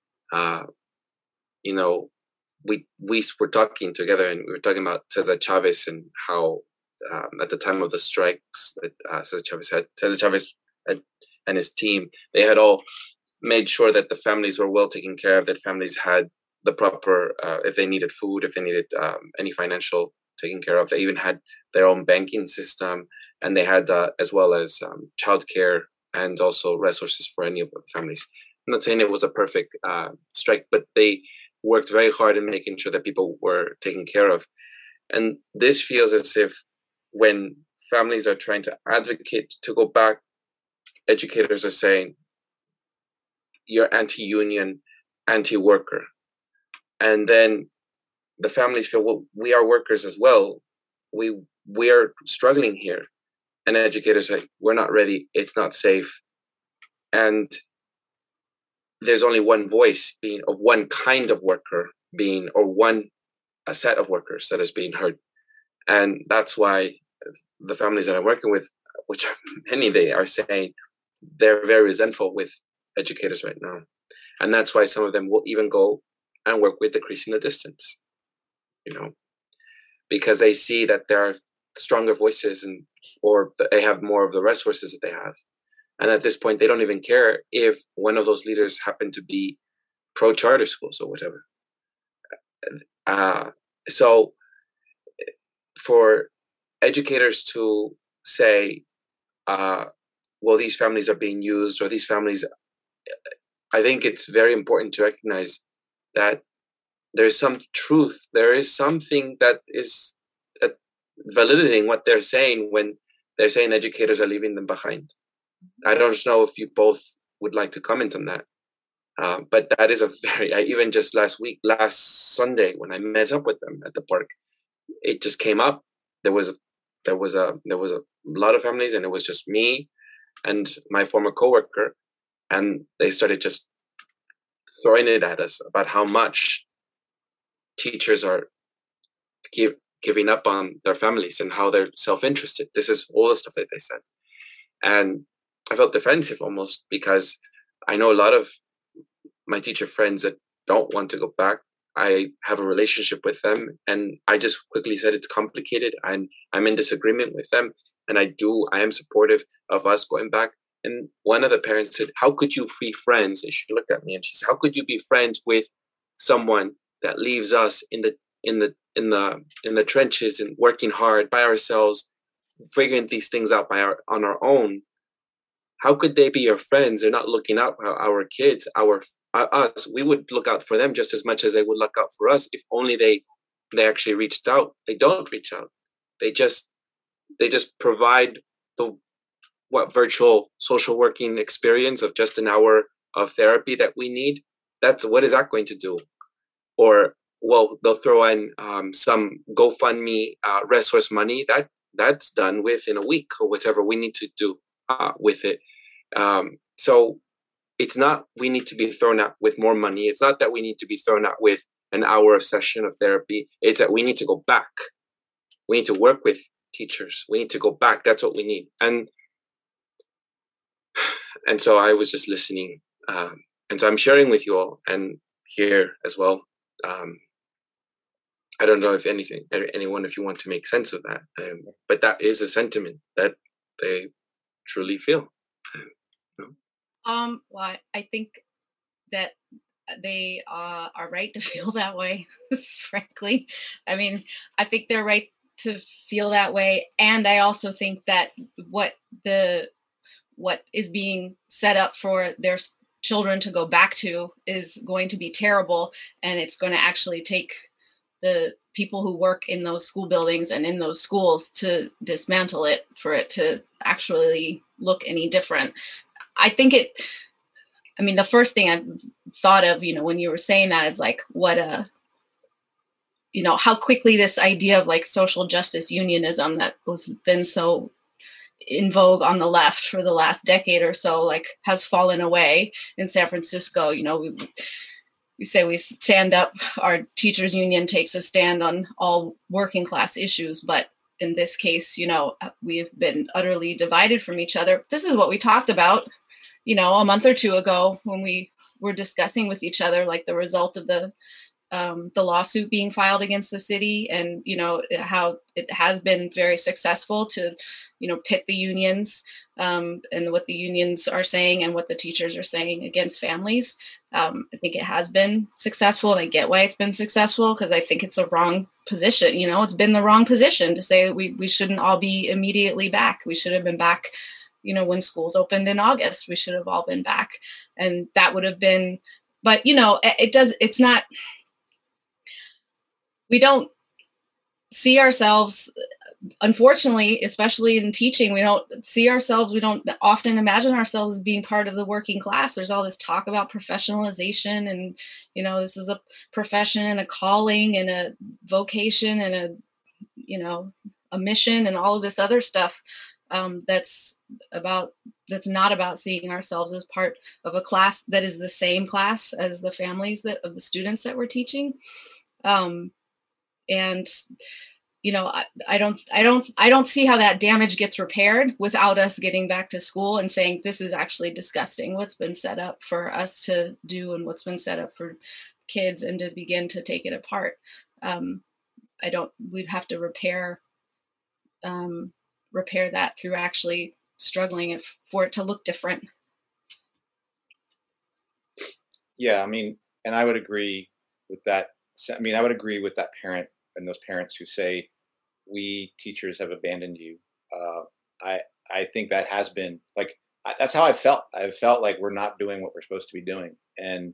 We were talking together, and we were talking about Cesar Chavez and how at the time of the strikes that Cesar Chavez and his team, they had all made sure that the families were well taken care of, that families had the proper, if they needed food, if they needed any financial taken care of, they even had their own banking system, and they had as well as childcare and also resources for any of the families. I'm not saying it was a perfect strike, but they worked very hard in making sure that people were taken care of. And this feels as if when families are trying to advocate to go back, educators are saying, you're anti-union, anti-worker. And then the families feel, well, we are workers as well. We are struggling here. And educators say, we're not ready. It's not safe. And there's only one voice being of one kind of worker being, or a set of workers that is being heard. And that's why the families that I'm working with, which many they are saying, they're very resentful with educators right now. And that's why some of them will even go and work with Decreasing the Distance, because they see that there are stronger voices or they have more of the resources that they have. And at this point, they don't even care if one of those leaders happen to be pro-charter schools or whatever. So for educators to say, well, these families are being used, or these families, I think it's very important to recognize that there's some truth. There is something that is validating what they're saying when they're saying educators are leaving them behind. I don't know if you both would like to comment on that. But that is even just last Sunday, when I met up with them at the park, it just came up. There was a lot of families, and it was just me and my former coworker, and they started just throwing it at us about how much teachers are giving up on their families and how they're self-interested. This is all the stuff that they said. And I felt defensive almost, because I know a lot of my teacher friends that don't want to go back. I have a relationship with them, and I just quickly said it's complicated, and I'm in disagreement with them, and I am supportive of us going back. And one of the parents said, how could you be friends? And she looked at me and she said, how could you be friends with someone that leaves us in the trenches and working hard by ourselves, figuring these things out on our own? how could they be your friends? They're not looking out for our kids, us. We would look out for them just as much as they would look out for us if only they actually reached out. They don't reach out. They just provide the virtual social working experience of just an hour of therapy that we need. What is that going to do? Or, well, they'll throw in some GoFundMe resource money that's done within a week or whatever we need to do with it. So it's not we need to be thrown out with more money. It's not that we need to be thrown out with an hour of session of therapy. It's that we need to go back. We need to work with teachers. We need to go back. That's what we need. And so I was just listening. And so I'm sharing with you all and here as well. I don't know if anyone, if you want to make sense of that, but that is a sentiment that they truly feel. Well, I think that they are right to feel that way, frankly. I mean, I think they're right to feel that way. And I also think that what is being set up for their children to go back to is going to be terrible. And it's going to actually take the people who work in those school buildings and in those schools to dismantle it for it to actually look any different. I think the first thing I thought of, when you were saying that is like, how quickly this idea of like social justice unionism that was been so in vogue on the left for the last decade or so, like has fallen away in San Francisco. We say we stand up, our teachers union takes a stand on all working class issues, but in this case, we've been utterly divided from each other. This is what we talked about, a month or two ago when we were discussing with each other, like the result of the lawsuit being filed against the city, and how it has been very successful to pit the unions and what the unions are saying and what the teachers are saying against families. I think it has been successful, and I get why it's been successful, because I think it's a wrong position. It's been the wrong position to say that we shouldn't all be immediately back. We should have been back when schools opened in August. We should have all been back, and that would have been, but it's not, we don't see ourselves, unfortunately, especially in teaching, we don't often imagine ourselves as being part of the working class. There's all this talk about professionalization and, this is a profession and a calling and a vocation and a mission and all of this other stuff that's not about seeing ourselves as part of a class that is the same class as the families of the students that we're teaching. And I don't see how that damage gets repaired without us getting back to school and saying, this is actually disgusting, what's been set up for us to do and what's been set up for kids, and to begin to take it apart. We'd have to repair that through actually struggling for it to look different. Yeah, and I would agree with that. I would agree with that parent and those parents who say, we teachers have abandoned you. I think that has been that's how I felt. I felt like we're not doing what we're supposed to be doing. And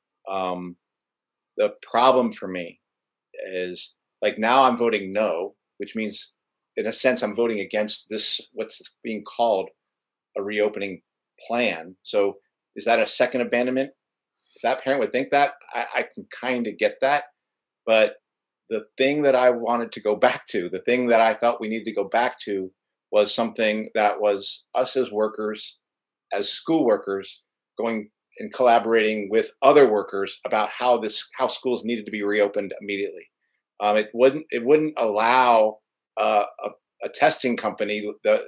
the problem for me is now I'm voting no, which means in a sense I'm voting against this, what's being called a reopening plan. So is that a second abandonment? If that parent would think that, I can kind of get that. But the thing that I wanted to go back to, the thing that I thought we needed to go back to, was something that was us as workers, as school workers, going and collaborating with other workers about how schools needed to be reopened immediately. It wouldn't allow a testing company, a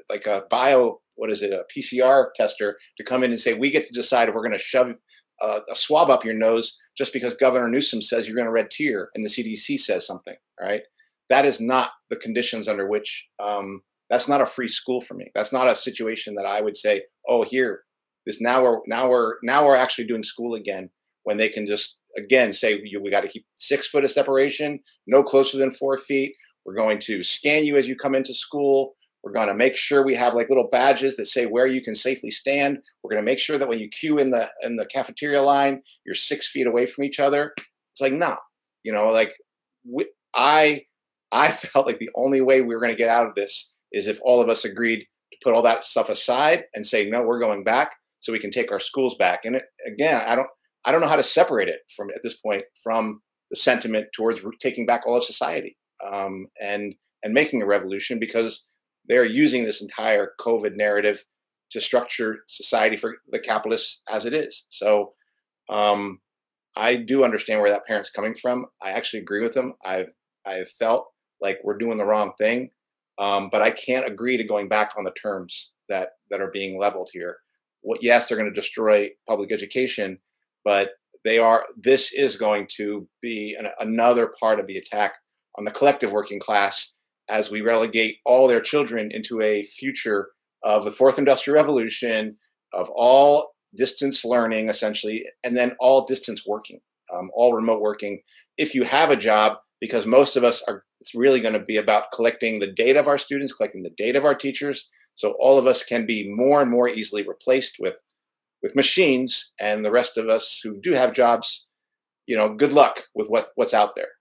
PCR tester, to come in and say, we get to decide if we're going to shove a swab up your nose just because Governor Newsom says you're going to red tier and the CDC says something, right? That is not the conditions under which, that's not a free school for me. That's not a situation that I would say, now we're actually doing school again, when they can just, again, say, we got to keep 6 foot of separation, no closer than 4 feet. We're going to scan you as you come into school. We're going to make sure we have like little badges that say where you can safely stand. We're going to make sure that when you queue in the cafeteria line, you're 6 feet away from each other. It's like, nah, you know, like I felt like the only way we were going to get out of this is if all of us agreed to put all that stuff aside and say, no, we're going back so we can take our schools back. And again, I don't know how to separate it from at this point from the sentiment towards taking back all of society and making a revolution, because they're using this entire COVID narrative to structure society for the capitalists as it is. So I do understand where that parent's coming from. I actually agree with them. I've felt like we're doing the wrong thing, but I can't agree to going back on the terms that are being leveled here. Yes, they're going to destroy public education, but this is going to be another part of the attack on the collective working class as we relegate all their children into a future of the fourth industrial revolution, of all distance learning, essentially, and then all distance working, all remote working. If you have a job, because most of us it's really going to be about collecting the data of our students, collecting the data of our teachers. So all of us can be more and more easily replaced with machines, and the rest of us who do have jobs, you know, good luck with what's out there.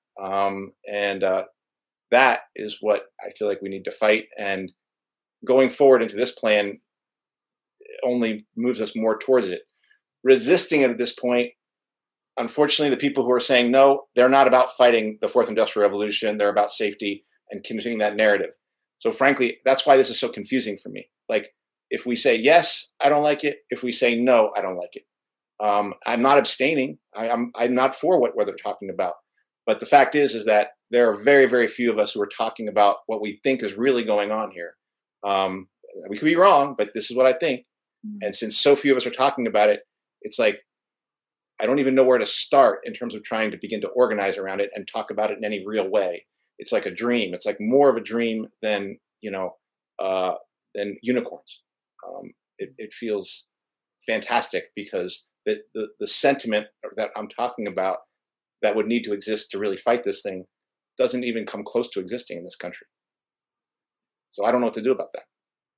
That is what I feel like we need to fight. And going forward into this plan only moves us more towards it. Resisting it at this point, unfortunately, the people who are saying no, they're not about fighting the fourth industrial revolution. They're about safety and continuing that narrative. So frankly, that's why this is so confusing for me. Like, if we say yes, I don't like it. If we say no, I don't like it. I'm not abstaining. I'm not for what they're talking about. But the fact is that there are very, very few of us who are talking about what we think is really going on here. We could be wrong, but this is what I think. And since so few of us are talking about it, it's like, I don't even know where to start in terms of trying to begin to organize around it and talk about it in any real way. It's like a dream. It's like more of a dream than, than unicorns. It feels fantastic because the sentiment that I'm talking about that would need to exist to really fight this thing doesn't even come close to existing in this country. So I don't know what to do about that.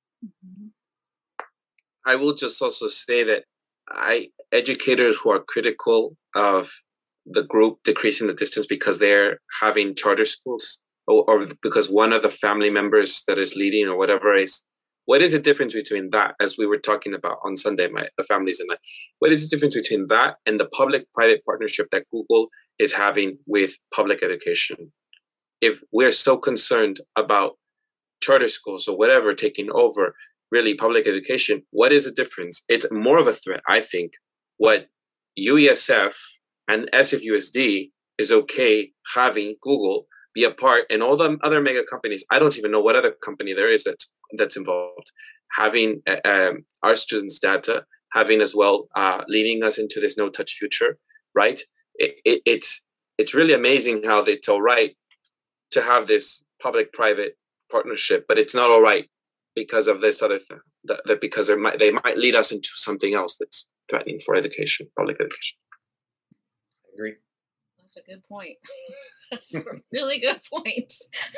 I will just also say that educators who are critical of the group decreasing the distance because they're having charter schools or because one of the family members that is leading or whatever is, what is the difference between that, as we were talking about on Sunday, the families and I, what is the difference between that and the public-private partnership that Google is having with public education? If we're so concerned about charter schools or whatever taking over really public education, what is the difference? It's more of a threat, I think. What UESF and SFUSD is okay having Google be a part, and all the other mega companies, I don't even know what other company there is that's involved, having our students' data, having as well, leading us into this no-touch future, right? It's really amazing how it's all right to have this public-private partnership, but it's not all right because of this other thing, because they might lead us into something else that's threatening for education, public education. I agree. That's a good point. That's a really good point.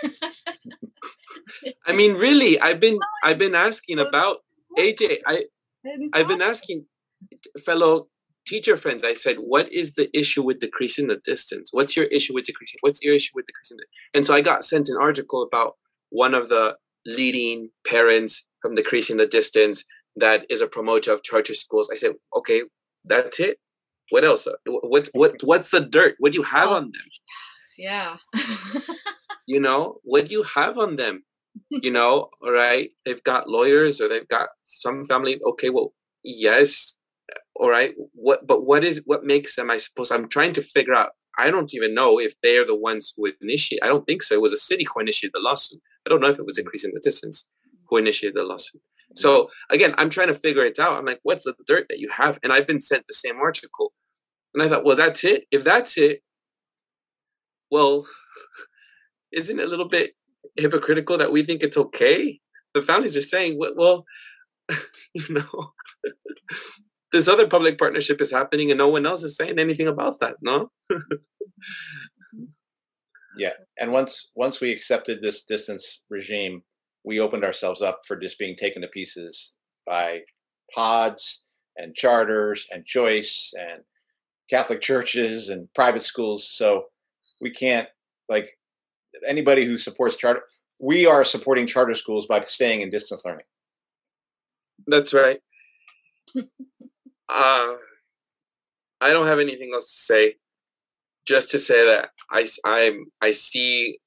I mean, really, I've been asking about AJ. I've been asking fellow teacher friends. I said, "What is the issue with decreasing the distance? What's your issue with decreasing? What's your issue with decreasing it?" And so I got sent an article about one of the leading parents from decreasing the distance that is a promoter of charter schools. I said, "Okay, that's it. What else? What's the dirt? What do you have on them?" Yeah. What do you have on them? All right, they've got lawyers or they've got some family. Okay, well, yes. All right. What makes them, I suppose, I'm trying to figure out. I don't even know if they're the ones who initiate. I don't think so. It was a city who initiated the lawsuit. I don't know if it was increasing the distance who initiated the lawsuit. So again, I'm trying to figure it out. I'm like, what's the dirt that you have? And I've been sent the same article. And I thought, well, that's it. If that's it, well, isn't it a little bit hypocritical that we think it's okay? The families are saying, well, this other public partnership is happening and no one else is saying anything about that, no? Yeah. And once we accepted this distance regime, we opened ourselves up for just being taken to pieces by pods and charters and choice and Catholic churches and private schools. So we can't, like, anybody who supports charter, we are supporting charter schools by staying in distance learning. That's right. I don't have anything else to say. Just to say that I see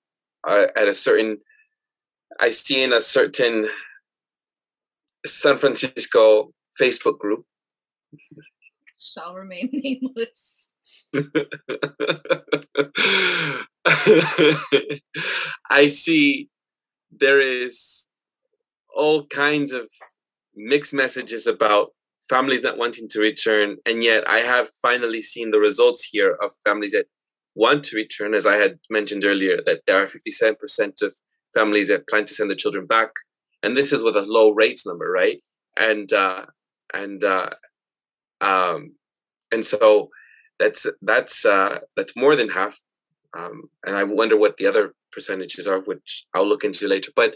I see in a certain San Francisco Facebook group. Shall remain nameless. I see there is all kinds of mixed messages about families not wanting to return, and yet I have finally seen the results here of families that want to return. As I had mentioned earlier, that there are 57% of families that plan to send the children back, and this is with a low rates number, right? And so that's more than half, and I wonder what the other percentages are, which I'll look into later. But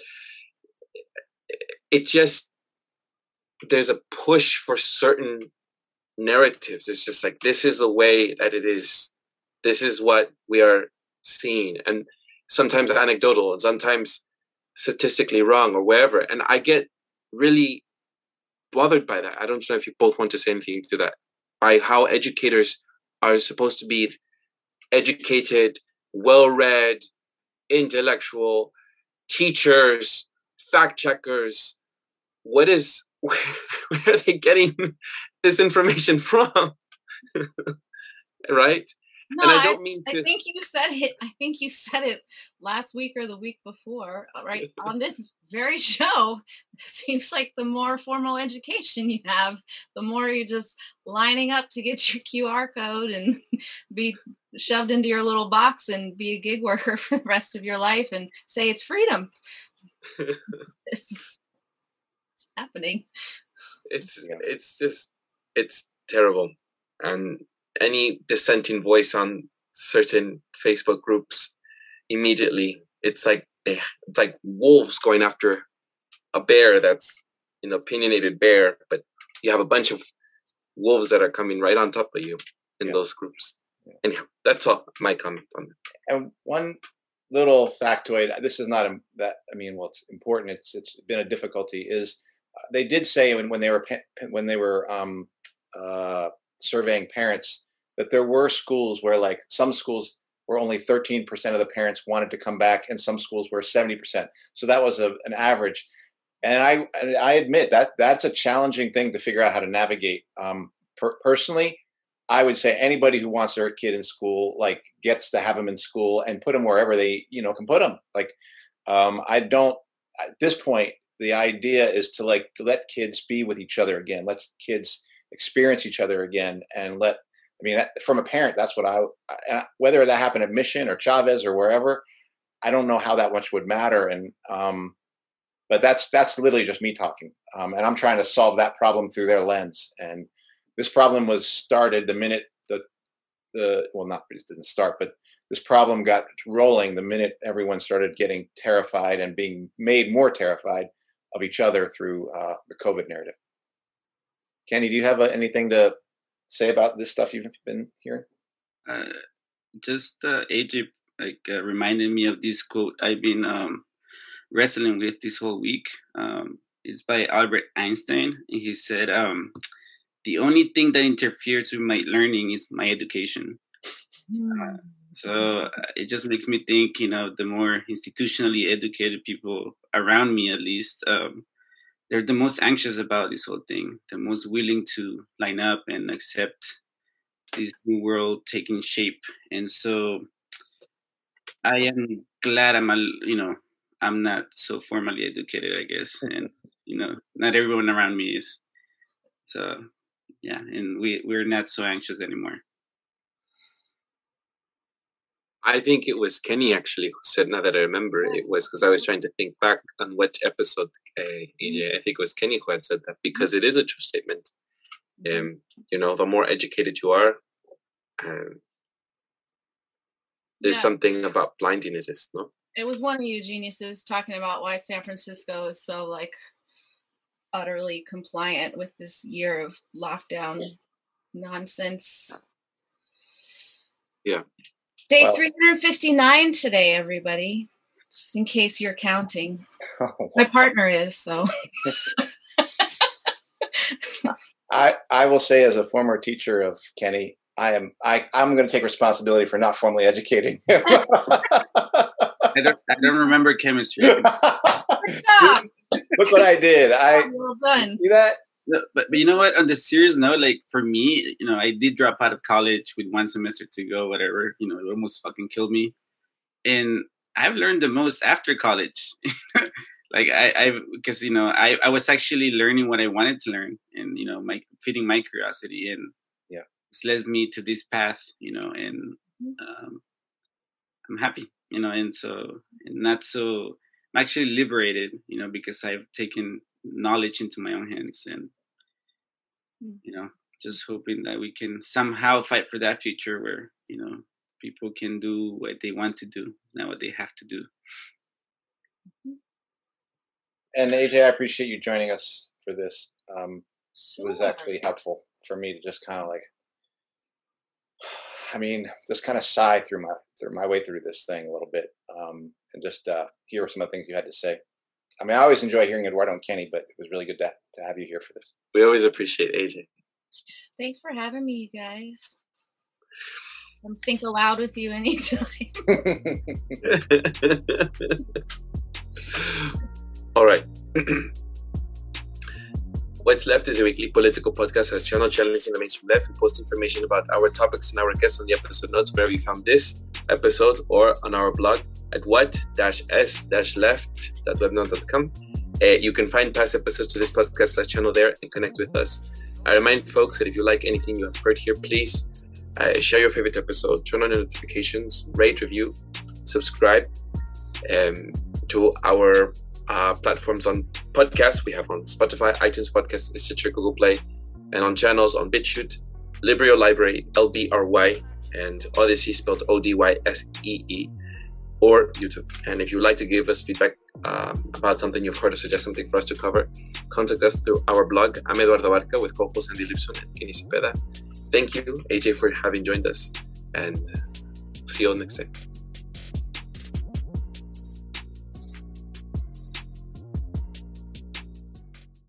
it just, there's a push for certain narratives. It's just like, this is the way that it is. This is what we are seeing, and sometimes anecdotal, and sometimes statistically wrong, or wherever. And I get really bothered by that. I don't know if you both want to say anything to that, by how educators are supposed to be educated, well-read, intellectual, teachers, fact checkers. Where are they getting this information from? Right? No, and I don't mean to. I think you said it. I think you said it last week or the week before, right? On this very show. It seems like the more formal education you have, the more you're just lining up to get your QR code and be shoved into your little box and be a gig worker for the rest of your life and say it's freedom. It's happening. It's terrible. And any dissenting voice on certain Facebook groups, immediately it's like wolves going after a bear that's an opinionated bear, but you have a bunch of wolves that are coming right on top of you in those groups. Anyhow, that's all my comment on it. And one little factoid, this is not that, I mean, well, it's important, it's been a difficulty, is they did say when they were surveying parents, that there were schools where, like, some schools where only 13% of the parents wanted to come back, and some schools were 70%. So that was an average. And I admit that that's a challenging thing to figure out how to navigate. Personally, I would say anybody who wants their kid in school, like, gets to have them in school and put them wherever they, can put them. Like, at this point, the idea is to let kids be with each other again. Let kids experience each other again, and from a parent, that's what whether that happened at Mission or Chavez or wherever, I don't know how that much would matter. And, but that's literally just me talking. And I'm trying to solve that problem through their lens. And this problem was started the minute it didn't start, but this problem got rolling the minute everyone started getting terrified and being made more terrified of each other through the COVID narrative. Kenny, do you have anything to say about this stuff you've been hearing? AJ reminded me of this quote I've been wrestling with this whole week. It's by Albert Einstein. And he said, the only thing that interferes with my learning is my education. So it just makes me think, the more institutionally educated people around me, at least, they're the most anxious about this whole thing, the most willing to line up and accept this new world taking shape. And so I am glad I'm not so formally educated, I guess. And, not everyone around me is. So, yeah, and we're not so anxious anymore. I think it was Kenny actually who said, now that I remember, it was because I was trying to think back on what episode, EJ, I think it was Kenny who had said that, because it is a true statement. The more educated you are, there's something about blinding it is, no? It was one of you geniuses talking about why San Francisco is so like utterly compliant with this year of lockdown nonsense. Yeah. Day 359 today, everybody. Just in case you're counting. Oh, wow. My partner is, so. I will say, as a former teacher of Kenny, I'm going to take responsibility for not formally educating him. I don't remember chemistry. Look what I did. Well done. See that? No, but you know what? On the serious note, like for me, I did drop out of college with 1 semester to go, whatever. It almost fucking killed me. And I've learned the most after college. Like because I was actually learning what I wanted to learn, and feeding my curiosity, and it's led me to this path. And I'm happy. I'm actually liberated. Because I've taken knowledge into my own hands, and just hoping that we can somehow fight for that future where people can do what they want to do, not what they have to do. And AJ, I appreciate you joining us for this. It was actually helpful for me to just kind of just kind of sigh through my way through this thing a little bit, and just hear some of the things you had to say. I always enjoy hearing Eduardo and Kenny, but it was really good to have you here for this. We always appreciate AJ. Thanks for having me, you guys. Come think aloud with you anytime. All right. What's Left is a weekly political podcast as channel challenging the mainstream left and post information about our topics and our guests on the episode notes wherever you found this episode or on our blog at what-s-left.webnode.com. You can find past episodes to this podcast channel there and connect with us. I remind folks that if you like anything you have heard here, please share your favorite episode, turn on your notifications, rate, review, subscribe to our platforms on podcasts. We have on Spotify, iTunes Podcasts, Stitcher, Google Play, and on channels on BitChute, Librio Library, LBRY, and Odyssey spelled ODYSEE, or YouTube. And if you'd like to give us feedback about something you've heard or suggest something for us to cover, contact us through our blog. I'm Eduardo Barca with co-host Andy Lipson and Kenny Cepeda. Thank you, AJ, for having joined us, and see you all next time.